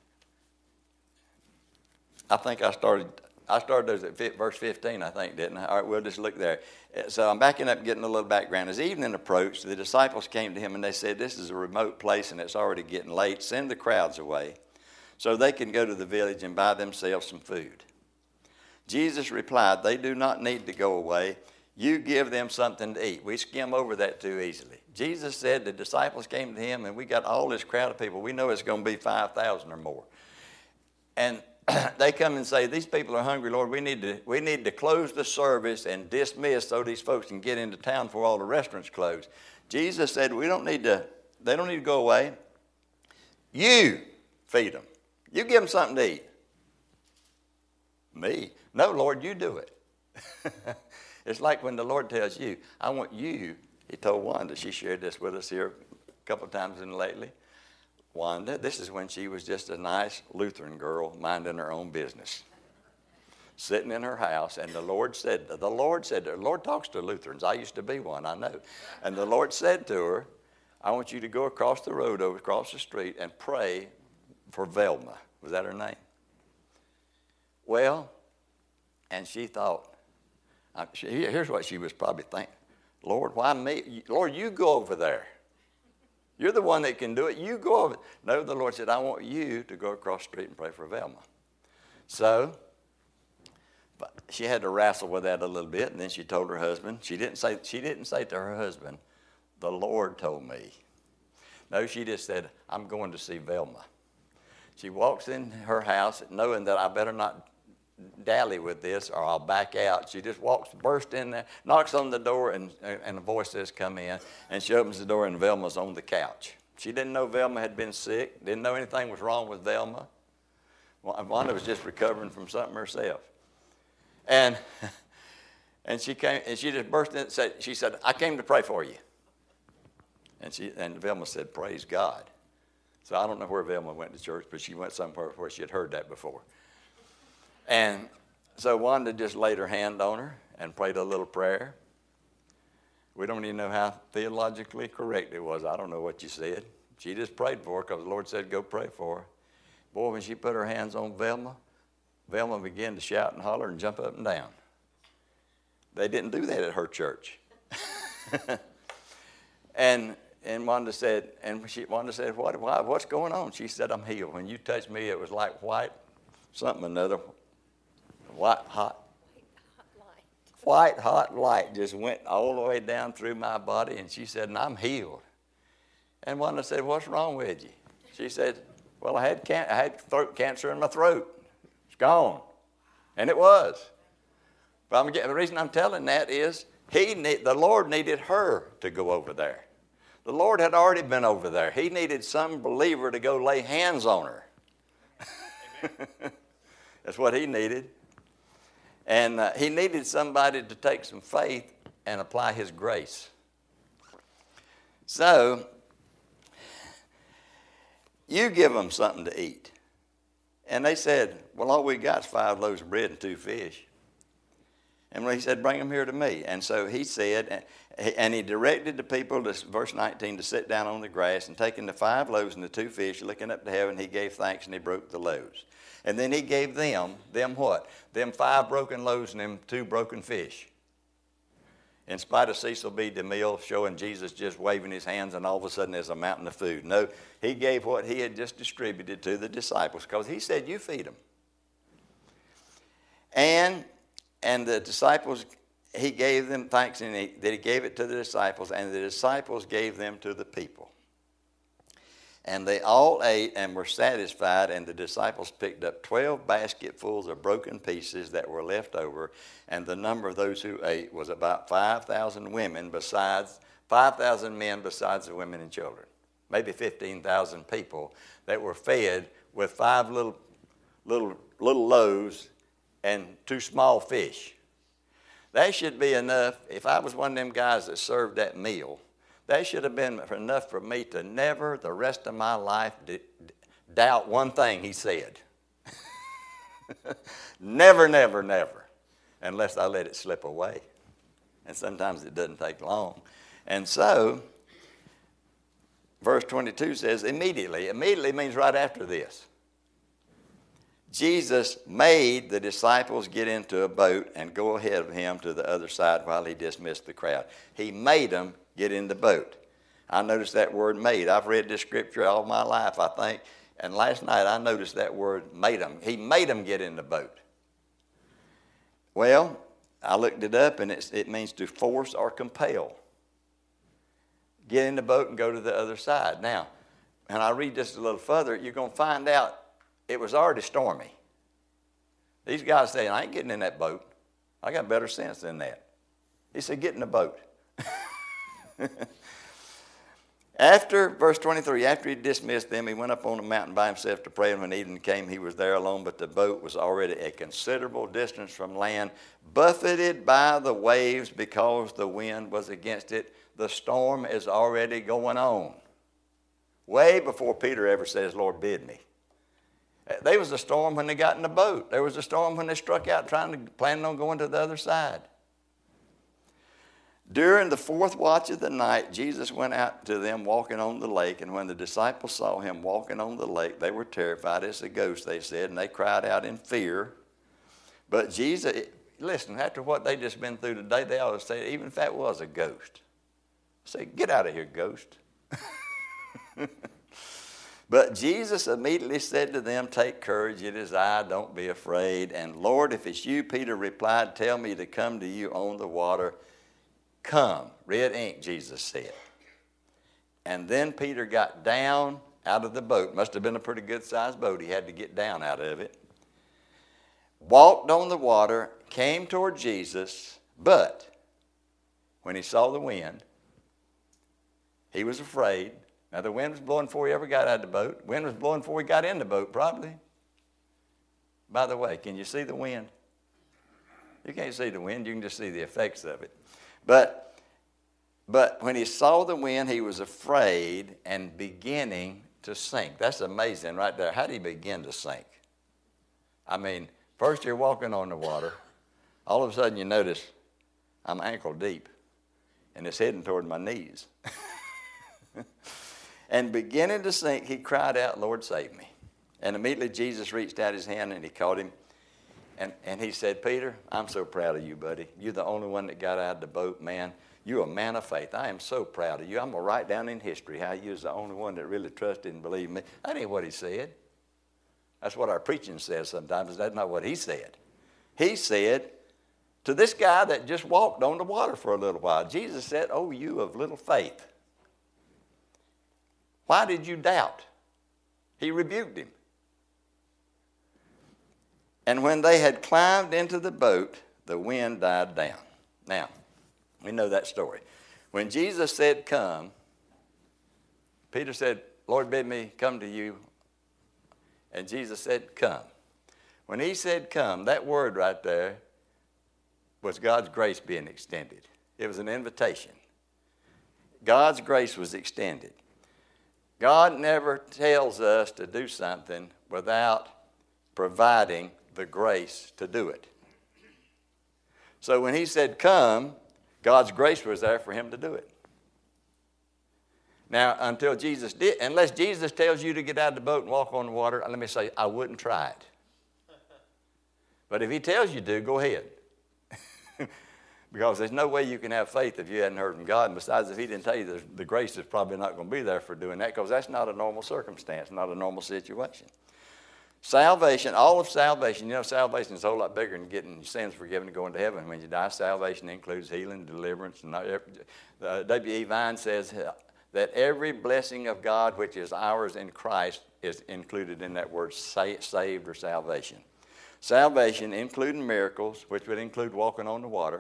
I think I started, I started those at verse fifteen, I think, didn't I? All right, we'll just look there. So I'm backing up, getting a little background. As evening approached, the disciples came to him and they said, this is a remote place and it's already getting late. Send the crowds away so they can go to the village and buy themselves some food. Jesus replied, they do not need to go away. You give them something to eat. We skim over that too easily. Jesus said the disciples came to him, and we got all this crowd of people. We know it's going to be five thousand or more. And they come and say, these people are hungry, Lord. We need to we need to close the service and dismiss so these folks can get into town before all the restaurants close. Jesus said, we don't need to, they don't need to go away. You feed them. You give them something to eat. Me? No, Lord, you do it. It's like when the Lord tells you, I want you, he told Wanda, she shared this with us here a couple of times in lately. Wanda, this is when she was just a nice Lutheran girl minding her own business, sitting in her house, and the Lord said, the Lord said to her, the Lord talks to Lutherans. I used to be one, I know. And the Lord said to her, I want you to go across the road, over across the street, and pray for Velma. Was that her name? Well, and she thought, uh, she, here's what she was probably thinking. Lord, why me? Lord, you go over there. You're the one that can do it. You go over. No, the Lord said, I want you to go across the street and pray for Velma. So, but she had to wrestle with that a little bit, and then she told her husband. She didn't say, she didn't say to her husband, the Lord told me. No, she just said, I'm going to see Velma. She walks in her house knowing that I better not dally with this or I'll back out. She just walks, bursts in there, knocks on the door, and, and a voice says, come in. And she opens the door, and Velma's on the couch. She didn't know Velma had been sick, didn't know anything was wrong with Velma. Wanda was just recovering from something herself. And and she came, and she just burst in and said, she said, I came to pray for you. And she and Velma said, praise God. So I don't know where Velma went to church, but she went somewhere where she had heard that before. And so Wanda just laid her hand on her and prayed a little prayer. We don't even know how theologically correct it was. I don't know what you said. She just prayed for her because the Lord said, go pray for her. Boy, when she put her hands on Velma, Velma began to shout and holler and jump up and down. They didn't do that at her church. and and Wanda said, and she, Wanda said, what, why, what's going on? She said, I'm healed. When you touched me, it was like white, something or another. White hot, white hot light just went all the way down through my body, and she said, and I'm healed. And Wanda said, what's wrong with you? She said, well, I had can- I had throat cancer in my throat. It's gone. And it was. But I'm, the reason I'm telling that is he need, the Lord needed her to go over there. The Lord had already been over there. He needed some believer to go lay hands on her. That's what he needed. And uh, he needed somebody to take some faith and apply his grace. So, you give them something to eat. And they said, well, all we got is five loaves of bread and two fish. And he said, bring them here to me. And so he said, and he directed the people, to, verse nineteen, to sit down on the grass, and taking the five loaves and the two fish, looking up to heaven, he gave thanks and he broke the loaves. And then he gave them, them what? Them five broken loaves and them two broken fish. In spite of Cecil B. DeMille showing Jesus just waving his hands and all of a sudden there's a mountain of food. No, he gave what he had just distributed to the disciples because he said, you feed them. And, and the disciples, he gave them thanks and he, that he gave it to the disciples, and the disciples gave them to the people. And they all ate and were satisfied, and the disciples picked up twelve basketfuls of broken pieces that were left over, and the number of those who ate was about five thousand women besides, five thousand men besides the women and children. Maybe fifteen thousand people that were fed with five little, little, little loaves and two small fish. That should be enough. If I was one of them guys that served that meal, that should have been enough for me to never, the rest of my life, d- d- doubt one thing he said. Never, never, never, unless I let it slip away. And sometimes it doesn't take long. And so, verse twenty-two says, immediately. Immediately means right after this. Jesus made the disciples get into a boat and go ahead of him to the other side while he dismissed the crowd. He made them get in the boat. I noticed that word made. I've read this scripture all my life, I think. And last night I noticed that word made them. He made them get in the boat. Well, I looked it up, and it's, it means to force or compel. Get in the boat and go to the other side. Now, and I read this a little further, you're going to find out it was already stormy. These guys saying, I ain't getting in that boat. I got better sense than that. He said, get in the boat. After, verse twenty-three, after he dismissed them, he went up on the mountain by himself to pray, and when evening came, he was there alone, but the boat was already a considerable distance from land, buffeted by the waves because the wind was against it. The storm is already going on. Way before Peter ever says, Lord, bid me. There was a storm when they got in the boat. There was a storm when they struck out trying to, planning on going to the other side. During the fourth watch of the night, Jesus went out to them walking on the lake, and when the disciples saw him walking on the lake, they were terrified. It's a ghost, they said, and they cried out in fear. But Jesus, listen, after what they just been through today, they always say, even if that was a ghost, say, get out of here, ghost. But Jesus immediately said to them, take courage, it is I, don't be afraid. And Lord, if it's you, Peter replied, tell me to come to you on the water. Come, red ink, Jesus said. And then Peter got down out of the boat. Must have been a pretty good-sized boat. He had to get down out of it. Walked on the water, came toward Jesus, but when he saw the wind, he was afraid. Now, the wind was blowing before he ever got out of the boat. Wind was blowing before he got in the boat, probably. By the way, can you see the wind? You can't see the wind. You can just see the effects of it. But, but when he saw the wind, he was afraid and beginning to sink. That's amazing right there. How did he begin to sink? I mean, first you're walking on the water. All of a sudden you notice I'm ankle deep, and it's heading toward my knees. And beginning to sink, he cried out, Lord, save me. And immediately Jesus reached out his hand and he caught him. And, and he said, Peter, I'm so proud of you, buddy. You're the only one that got out of the boat, man. You're a man of faith. I am so proud of you. I'm going to write down in history how you was the only one that really trusted and believed me. That ain't what he said. That's what our preaching says sometimes. That's not what he said. He said to this guy that just walked on the water for a little while, Jesus said, oh, you of little faith. Why did you doubt? He rebuked him. And when they had climbed into the boat, the wind died down. Now, we know that story. When Jesus said, come, Peter said, Lord, bid me come to you. And Jesus said, come. When he said come, that word right there was God's grace being extended. It was an invitation. God's grace was extended. God never tells us to do something without providing the grace to do it. So when he said come, God's grace was there for him to do it. Now, until Jesus did, unless Jesus tells you to get out of the boat and walk on the water, let me say, I wouldn't try it. But if he tells you to, go ahead. Because there's no way you can have faith if you hadn't heard from God. And besides, if he didn't tell you, the, the grace is probably not going to be there for doing that, because that's not a normal circumstance, not a normal situation. Salvation, all of salvation, you know, salvation is a whole lot bigger than getting your sins forgiven and going to heaven. When you die, salvation includes healing, deliverance. And uh, W E Vine says that every blessing of God which is ours in Christ is included in that word sa- saved or salvation. Salvation, including miracles, which would include walking on the water,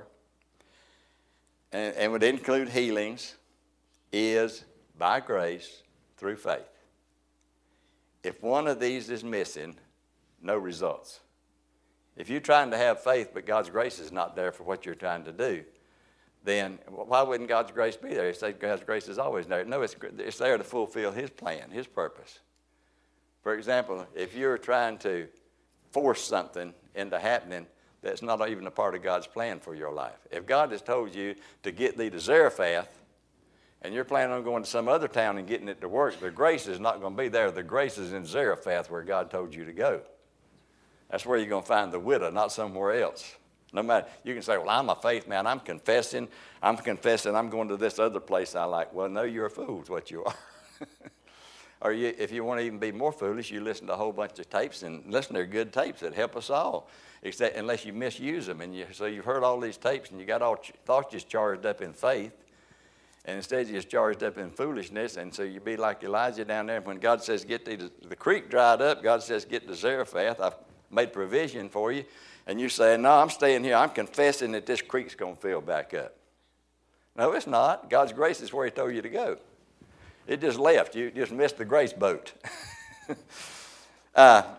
and, and would include healings, is by grace through faith. If one of these is missing, no results. If you're trying to have faith but God's grace is not there for what you're trying to do, then why wouldn't God's grace be there? You say God's grace is always there. No, it's, it's there to fulfill his plan, his purpose. For example, if you're trying to force something into happening that's not even a part of God's plan for your life. If God has told you to get thee to Zarephath, and you're planning on going to some other town and getting it to work, the grace is not going to be there. The grace is in Zarephath where God told you to go. That's where you're going to find the widow, not somewhere else. No matter, you can say, well, I'm a faith man. I'm confessing. I'm confessing I'm going to this other place I like. Well, no, you're a fool is what you are. Or you, if you want to even be more foolish, you listen to a whole bunch of tapes, and listen, they're good tapes that help us all, except unless you misuse them. And you, so you've heard all these tapes, and you got all ch- thoughts just charged up in faith, and instead you're just charged up in foolishness. And so you be like Elijah down there. When God says, get to the creek dried up, God says, get to Zarephath. I've made provision for you. And you say, no, I'm staying here. I'm confessing that this creek's going to fill back up. No, it's not. God's grace is where he told you to go. It just left. You just missed the grace boat. uh,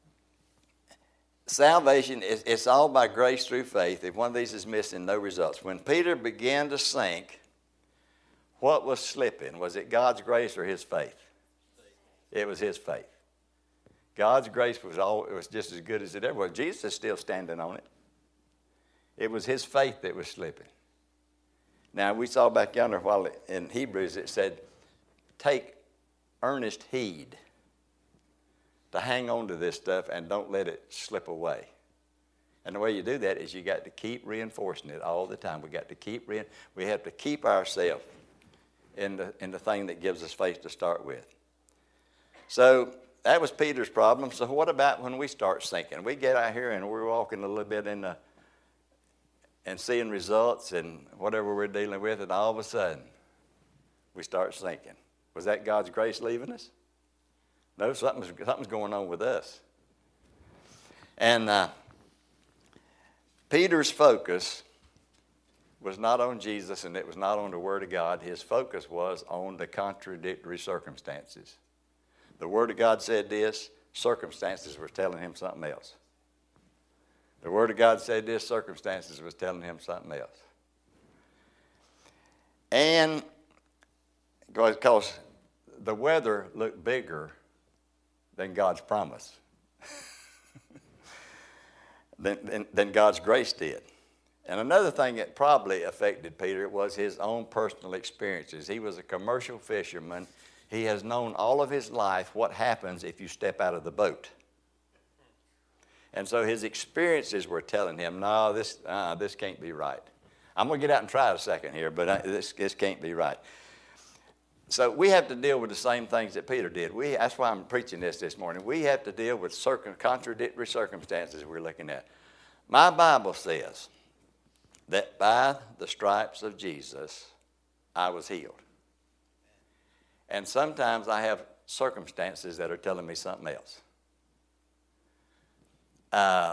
salvation, is it's all by grace through faith. If one of these is missing, no results. When Peter began to sink, what was slipping? Was it God's grace or his faith? It was his faith. God's grace was all. It was just as good as it ever was. Jesus is still standing on it. It was his faith that was slipping. Now, we saw back yonder while in Hebrews it said, take earnest heed to hang on to this stuff and don't let it slip away. And the way you do that is you got to keep reinforcing it all the time. We got to keep re- we have to keep ourselves in the in the thing that gives us faith to start with. So that was Peter's problem. So what about when we start sinking? We get out here and we're walking a little bit in the and seeing results and whatever we're dealing with, and all of a sudden we start sinking. Was that God's grace leaving us? No, something's, something's going on with us. And uh, Peter's focus was not on Jesus, and it was not on the Word of God. His focus was on the contradictory circumstances. The Word of God said this, circumstances were telling him something else. The Word of God said this, circumstances was telling him something else. And because the weather looked bigger than God's promise, than, than, than God's grace did. And another thing that probably affected Peter was his own personal experiences. He was a commercial fisherman. He has known all of his life what happens if you step out of the boat. And so his experiences were telling him, no, this, uh, this can't be right. I'm going to get out and try it a second here, but I, this, this can't be right. So we have to deal with the same things that Peter did. We, that's why I'm preaching this this morning. We have to deal with circum, contradictory circumstances we're looking at. My Bible says that by the stripes of Jesus, I was healed. And sometimes I have circumstances that are telling me something else. Uh,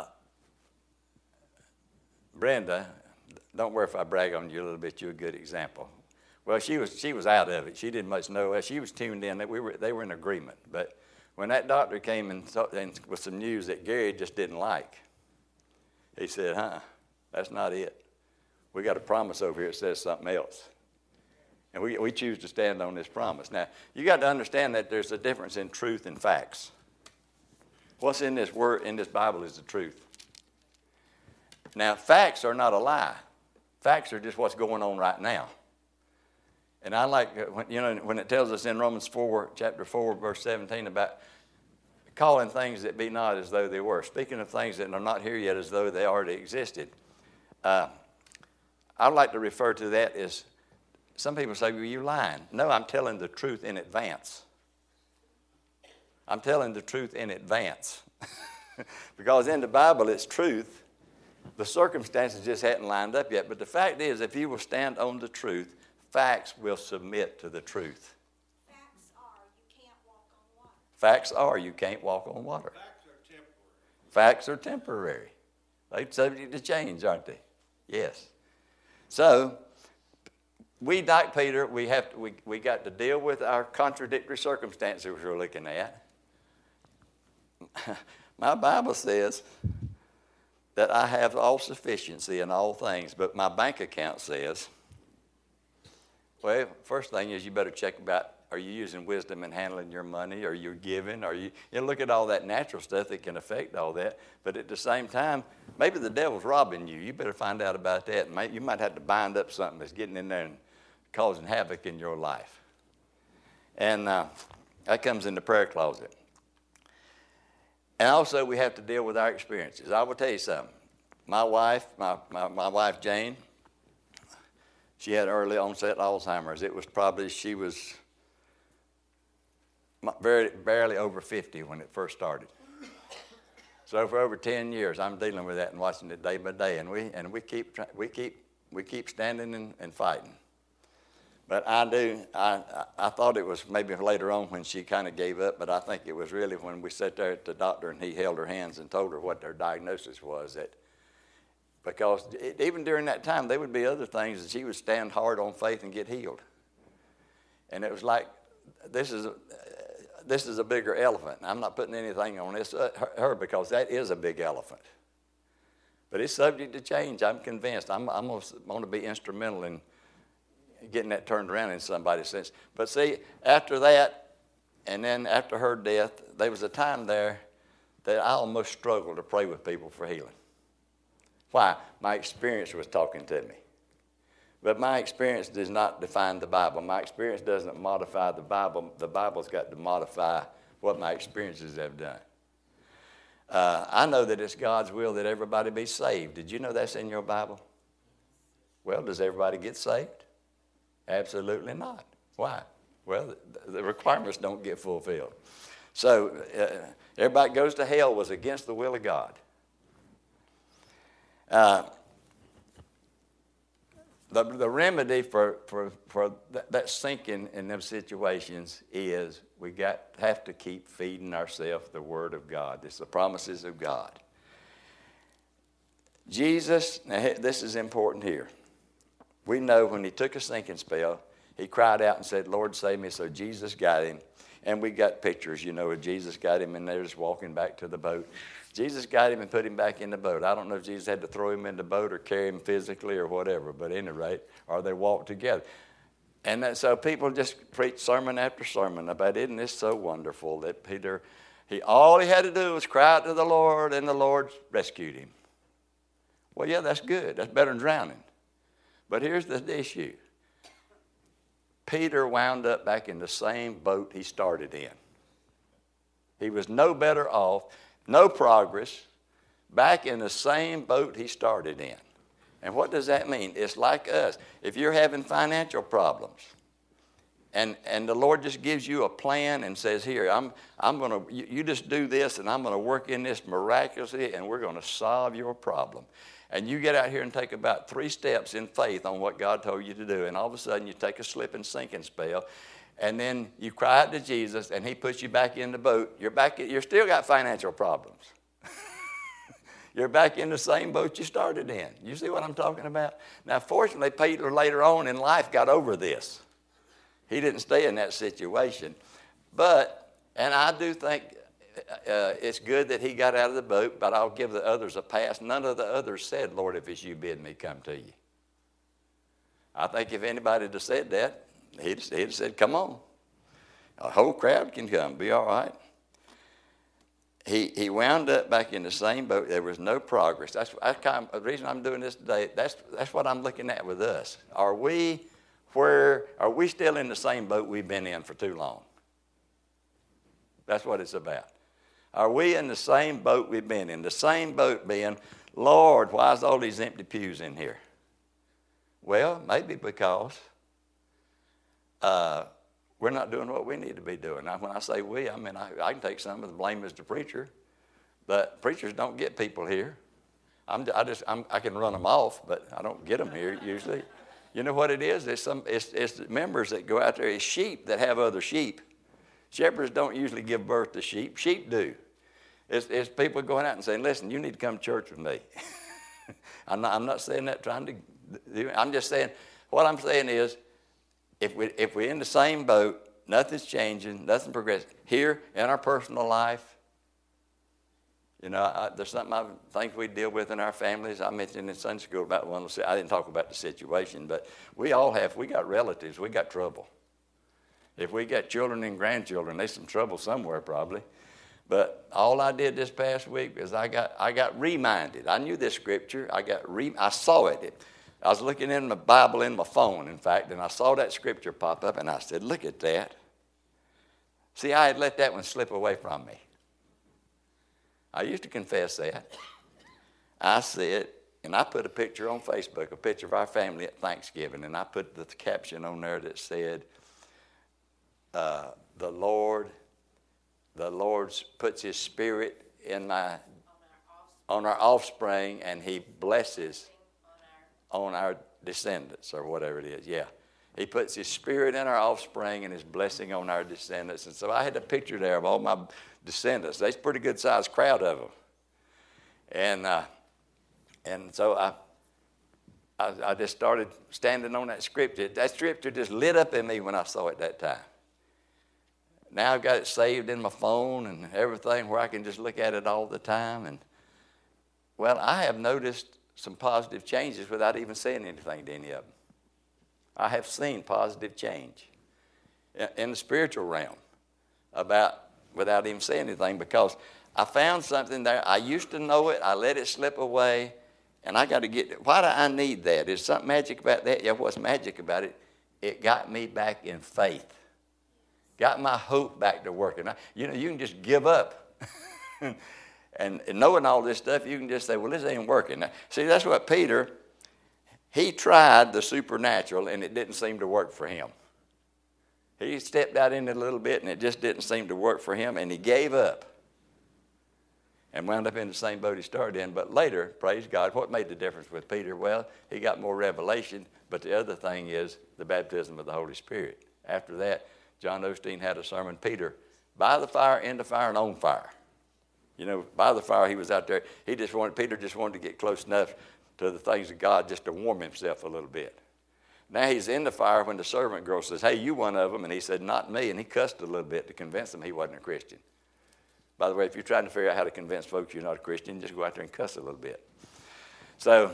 Brenda, don't worry if I brag on you a little bit, you're a good example. Well, she was she was out of it. She didn't much know. She was tuned in. That we were they were in agreement. But when that doctor came and, so, and with some news that Gary just didn't like, he said, "Huh, that's not it. We got a promise over here that says something else." And we we choose to stand on this promise. Now, you got to understand that there's a difference in truth and facts. What's in this word in this Bible is the truth. Now, facts are not a lie. Facts are just what's going on right now. And I like, when, you know, when it tells us in Romans four, chapter four, verse seventeen, about calling things that be not as though they were, speaking of things that are not here yet as though they already existed. Uh, I like to refer to that as, some people say, well, you're lying. No, I'm telling the truth in advance. I'm telling the truth in advance. Because in the Bible, it's truth. The circumstances just hadn't lined up yet. But the fact is, if you will stand on the truth, facts will submit to the truth. Facts are you can't walk on water. Facts are you can't walk on water. Facts are temporary. Facts are temporary. They're subject to change, aren't they? Yes. So, we, like Peter, we have to, we, we got to deal with our contradictory circumstances we're looking at. My Bible says that I have all sufficiency in all things, but my bank account says, well, first thing is you better check about, are you using wisdom in handling your money? Are you giving? Are you, you know, look at all that natural stuff that can affect all that. But at the same time, maybe the devil's robbing you. You better find out about that. And you might have to bind up something that's getting in there and causing havoc in your life. And uh, that comes in the prayer closet. And also we have to deal with our experiences. I will tell you something. My wife, my, my, my wife Jane, she had early onset Alzheimer's. It was probably, she was very, barely over fifty when it first started. So for over ten years, I'm dealing with that and watching it day by day. And we, and we, keep, we, keep, we keep standing and, and fighting. But I do, I, I thought it was maybe later on when she kind of gave up, but I think it was really when we sat there at the doctor and he held her hands and told her what their diagnosis was. That because it, even during that time, there would be other things that she would stand hard on faith and get healed. And it was like, this is a, this is a bigger elephant. I'm not putting anything on this uh, her because that is a big elephant. But it's subject to change. I'm convinced. I'm, I'm going to be instrumental in getting that turned around in somebody's sense. But see, after that, and then after her death, there was a time there that I almost struggled to pray with people for healing. Why? My experience was talking to me. But my experience does not define the Bible. My experience doesn't modify the Bible. The Bible's got to modify what my experiences have done. Uh, I know that it's God's will that everybody be saved. Did you know that's in your Bible? Well, does everybody get saved? Absolutely not. Why? Well, the, the requirements don't get fulfilled. So uh, everybody goes to hell was against the will of God. Uh, the, the remedy for, for, for that, that sinking in them situations is we got have to keep feeding ourselves the Word of God. It's the promises of God. Jesus, now this is important here. We know when he took a sinking spell, he cried out and said, Lord, save me. So Jesus got him. And we got pictures, you know, of Jesus got him and they're just walking back to the boat. Jesus got him and put him back in the boat. I don't know if Jesus had to throw him in the boat or carry him physically or whatever, but at any rate, or they walked together. And that, so people just preach sermon after sermon about, isn't this so wonderful that Peter, he all he had to do was cry out to the Lord and the Lord rescued him. Well, yeah, that's good. That's better than drowning. But here's the issue. Peter wound up back in the same boat he started in. He was no better off, no progress, back in the same boat he started in. And what does that mean? It's like us. If you're having financial problems, and, and the Lord just gives you a plan and says, here, I'm, I'm going to, you, you just do this, and I'm going to work in this miraculously, and we're going to solve your problem. And you get out here and take about three steps in faith on what God told you to do. And all of a sudden you take a slip and sinking spell. And then you cry out to Jesus and he puts you back in the boat. You're back. You're still got financial problems. You're back in the same boat you started in. You see what I'm talking about? Now, fortunately, Peter later on in life got over this. He didn't stay in that situation. But, and I do think Uh, it's good that he got out of the boat, but I'll give the others a pass. None of the others said, Lord, if it's you, bid me come to you. I think if anybody had said that, he'd, he'd have said, come on. A whole crowd can come, be all right. he, he wound up back in the same boat. There was no progress. That's, that's kind of the reason I'm doing this today. That's, that's what I'm looking at with us. Are we where, are we still in the same boat we've been in for too long? That's what it's about. Are we in the same boat we've been in? The same boat being, Lord, why is all these empty pews in here? Well, maybe because uh, we're not doing what we need to be doing. Now, when I say we, I mean I, I can take some of the blame as the preacher, but preachers don't get people here. I'm, I just I'm, I can run them off, but I don't get them here usually. You know what it is? It's some it's, it's members that go out there. It's sheep that have other sheep. Shepherds don't usually give birth to sheep. Sheep do. It's, it's people going out and saying, "Listen, you need to come to church with me." I'm not I'm not saying that trying to. I'm just saying, what I'm saying is, if, we, if we're in the same boat, nothing's changing, nothing progressing. Here, in our personal life, you know, I, there's something I think we deal with in our families. I mentioned in Sunday school about one of the, I didn't talk about the situation, but we all have, we got relatives, we got trouble. If we got children and grandchildren, there's some trouble somewhere probably. But all I did this past week is I got I got reminded. I knew this scripture. I got re, I saw it. it I was looking in the Bible in my phone, in fact, and I saw that scripture pop up, and I said, look at that. See, I had let that one slip away from me. I used to confess that. I said, and I put a picture on Facebook, a picture of our family at Thanksgiving, and I put the caption on there that said, uh, the Lord, the Lord puts his spirit in my, on our offspring, and he blesses on our descendants, or whatever it is. Yeah. He puts his spirit in our offspring and his blessing on our descendants. And so I had a picture there of all my descendants. There's a pretty good sized crowd of them. And uh, and so I, I I just started standing on that scripture. That scripture just lit up in me when I saw it that time. Now I've got it saved in my phone and everything where I can just look at it all the time. And well, I have noticed some positive changes without even saying anything to any of them. I have seen positive change in the spiritual realm about without even saying anything, because I found something there. I used to know it. I let it slip away, and I got to get it. Why do I need that? Is something magic about that? Yeah, what's magic about it? It got me back in faith. Got my hope back to working. You know, you can just give up. And, and knowing all this stuff, you can just say, well, this ain't working. Now, see, that's what Peter, he tried the supernatural, and it didn't seem to work for him. He stepped out in it a little bit, and it just didn't seem to work for him, and he gave up and wound up in the same boat he started in. But later, praise God, what made the difference with Peter? Well, he got more revelation, but the other thing is the baptism of the Holy Spirit. After that, John Osteen had a sermon, Peter, by the fire, in the fire, and on fire. You know, by the fire, he was out there. He just wanted, Peter just wanted to get close enough to the things of God just to warm himself a little bit. Now he's in the fire when the servant girl says, hey, you one of them. And he said, not me. And he cussed a little bit to convince them he wasn't a Christian. By the way, if you're trying to figure out how to convince folks you're not a Christian, just go out there and cuss a little bit. So,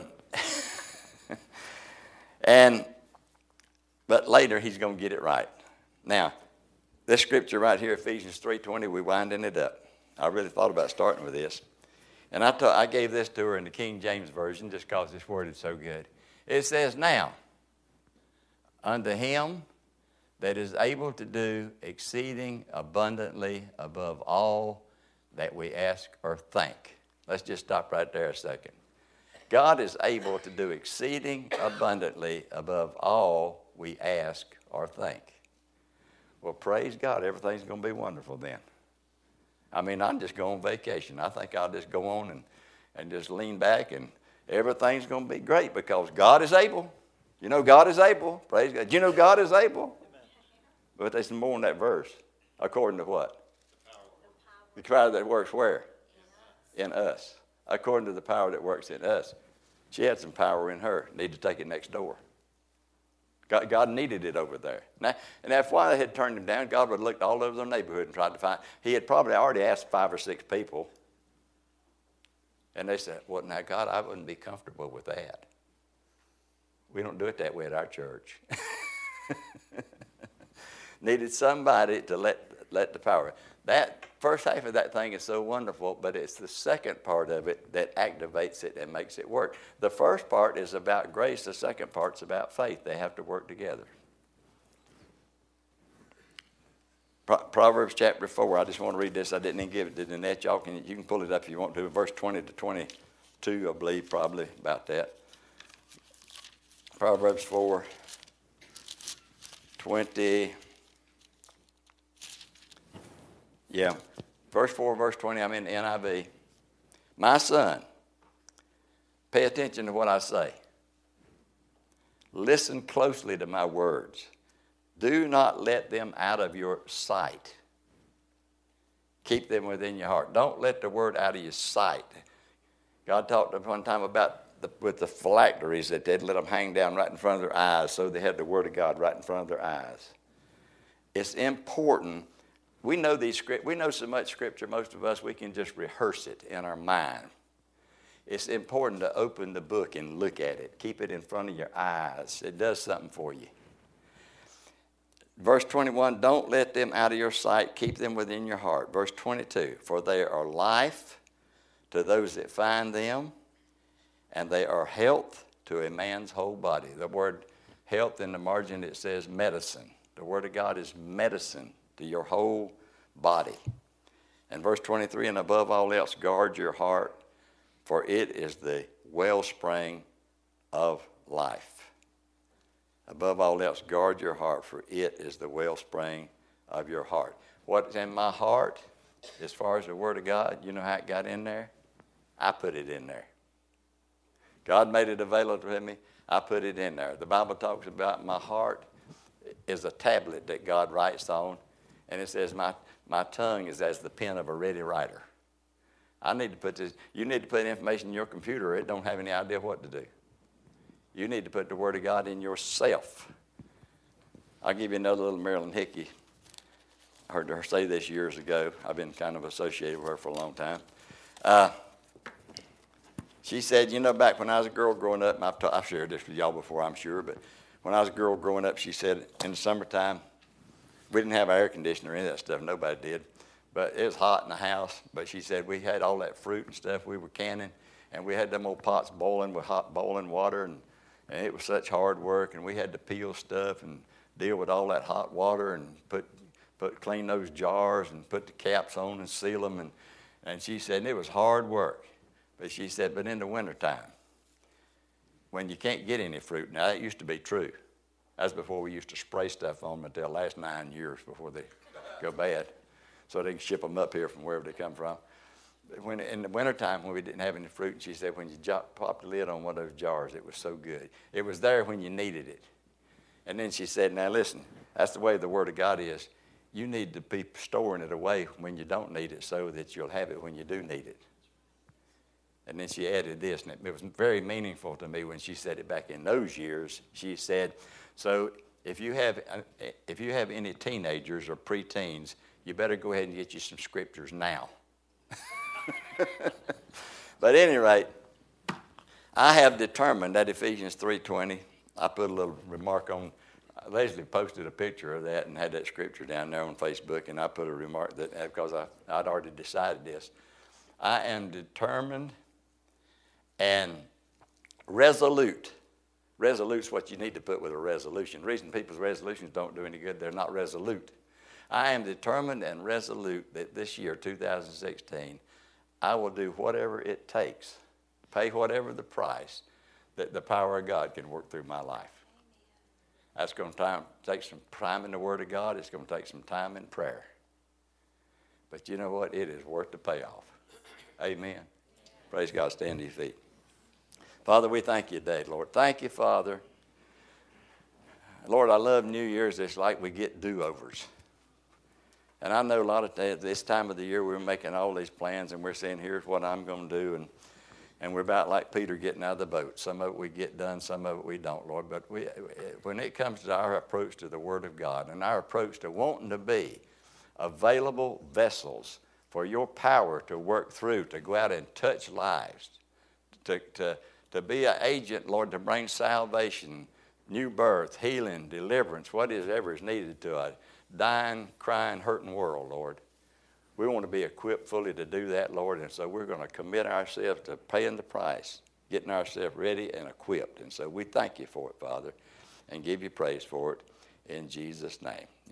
and, but later he's going to get it right. Now, this scripture right here, Ephesians three twenty, we're winding it up. I really thought about starting with this. And I, ta- I gave this to her in the King James Version just because this word is so good. It says, now, unto him that is able to do exceeding abundantly above all that we ask or think. Let's just stop right there a second. God is able to do exceeding abundantly above all we ask or think. Well, praise God, everything's going to be wonderful then. I mean, I'm just going on vacation. I think I'll just go on and, and just lean back, and everything's going to be great because God is able. You know God is able. Praise God. You know God is able. Amen. But there's more in that verse. According to what? The power that works where? In us. According to the power that works in us. She had some power in her. Need to take it next door. God, God needed it over there. Now, and that's why they had turned him down. God would have looked all over their neighborhood and tried to find. He had probably already asked five or six people. And they said, well, now, God, I wouldn't be comfortable with that. We don't do it that way at our church. Needed somebody to let, let the power. That first half of that thing is so wonderful, but it's the second part of it that activates it and makes it work. The first part is about grace. The second part's about faith. They have to work together. Proverbs chapter four. I just want to read this. I didn't even give it to Danette. Y'all can, you can pull it up if you want to. Verse twenty to twenty-two, I believe, probably about that. Proverbs four, twenty. Yeah, verse four, verse twenty, I'm in the N I V. My son, pay attention to what I say. Listen closely to my words. Do not let them out of your sight. Keep them within your heart. Don't let the word out of your sight. God talked one time about the, with the phylacteries that they'd let them hang down right in front of their eyes, so they had the word of God right in front of their eyes. It's important. We know these script. We know so much scripture, most of us, we can just rehearse it in our mind. It's important to open the book and look at it. Keep it in front of your eyes. It does something for you. Verse twenty-one, don't let them out of your sight. Keep them within your heart. Verse twenty-two, for they are life to those that find them, and they are health to a man's whole body. The word health in the margin, it says medicine. The word of God is medicine to your whole body. And verse twenty-three, and above all else, guard your heart, for it is the wellspring of life. Above all else, guard your heart, for it is the wellspring of your heart. What's in my heart, as far as the Word of God, you know how it got in there? I put it in there. God made it available to me. I put it in there. The Bible talks about my heart is a tablet that God writes on, and it says my, my tongue is as the pen of a ready writer. I need to put this, you need to put information in your computer, or it don't have any idea what to do. You need to put the Word of God in yourself. I'll give you another little Marilyn Hickey. I heard her say this years ago. I've been kind of associated with her for a long time. Uh, she said, you know, back when I was a girl growing up, and I've, ta- I've shared this with y'all before, I'm sure, but when I was a girl growing up, she said, in the summertime, we didn't have air conditioner or any of that stuff. Nobody did. But it was hot in the house. But she said we had all that fruit and stuff we were canning, and we had them old pots boiling with hot boiling water, and, and it was such hard work, and we had to peel stuff and deal with all that hot water and put put clean those jars and put the caps on and seal them. And, and she said and it was hard work. But she said, but in the wintertime, when you can't get any fruit, now that used to be true. That's before we used to spray stuff on them until the last nine years before they go bad, so they can ship them up here from wherever they come from. But when in the wintertime when we didn't have any fruit, she said when you jo- popped the lid on one of those jars, it was so good. It was there when you needed it. And then she said, now listen, that's the way the Word of God is. You need to be storing it away when you don't need it so that you'll have it when you do need it. And then she added this, and it, it was very meaningful to me when she said it back in those years. She said, so if you have if you have any teenagers or preteens, you better go ahead and get you some scriptures now. But at any rate, I have determined that Ephesians three twenty, I put a little remark on, Leslie posted a picture of that and had that scripture down there on Facebook, and I put a remark that because I, I'd already decided this. I am determined and resolute. Resolute's what you need to put with a resolution. The reason people's resolutions don't do any good, they're not resolute. I am determined and resolute that this year, two thousand sixteen, I will do whatever it takes, pay whatever the price, that the power of God can work through my life. That's going to time, take some time in the Word of God. It's going to take some time in prayer. But you know what? It is worth the payoff. Amen. Praise God. Stand to your feet. Father, we thank you today, Lord. Thank you, Father. Lord, I love New Year's. It's like we get do-overs. And I know a lot of times, this time of the year, we're making all these plans, and we're saying, here's what I'm going to do. And, and we're about like Peter getting out of the boat. Some of it we get done, some of it we don't, Lord. But we, when it comes to our approach to the Word of God and our approach to wanting to be available vessels for your power to work through, to go out and touch lives, to, to, to be an agent, Lord, to bring salvation, new birth, healing, deliverance, whatever is needed to a dying, crying, hurting world, Lord. We want to be equipped fully to do that, Lord, and so we're going to commit ourselves to paying the price, getting ourselves ready and equipped. And so we thank you for it, Father, and give you praise for it in Jesus' name.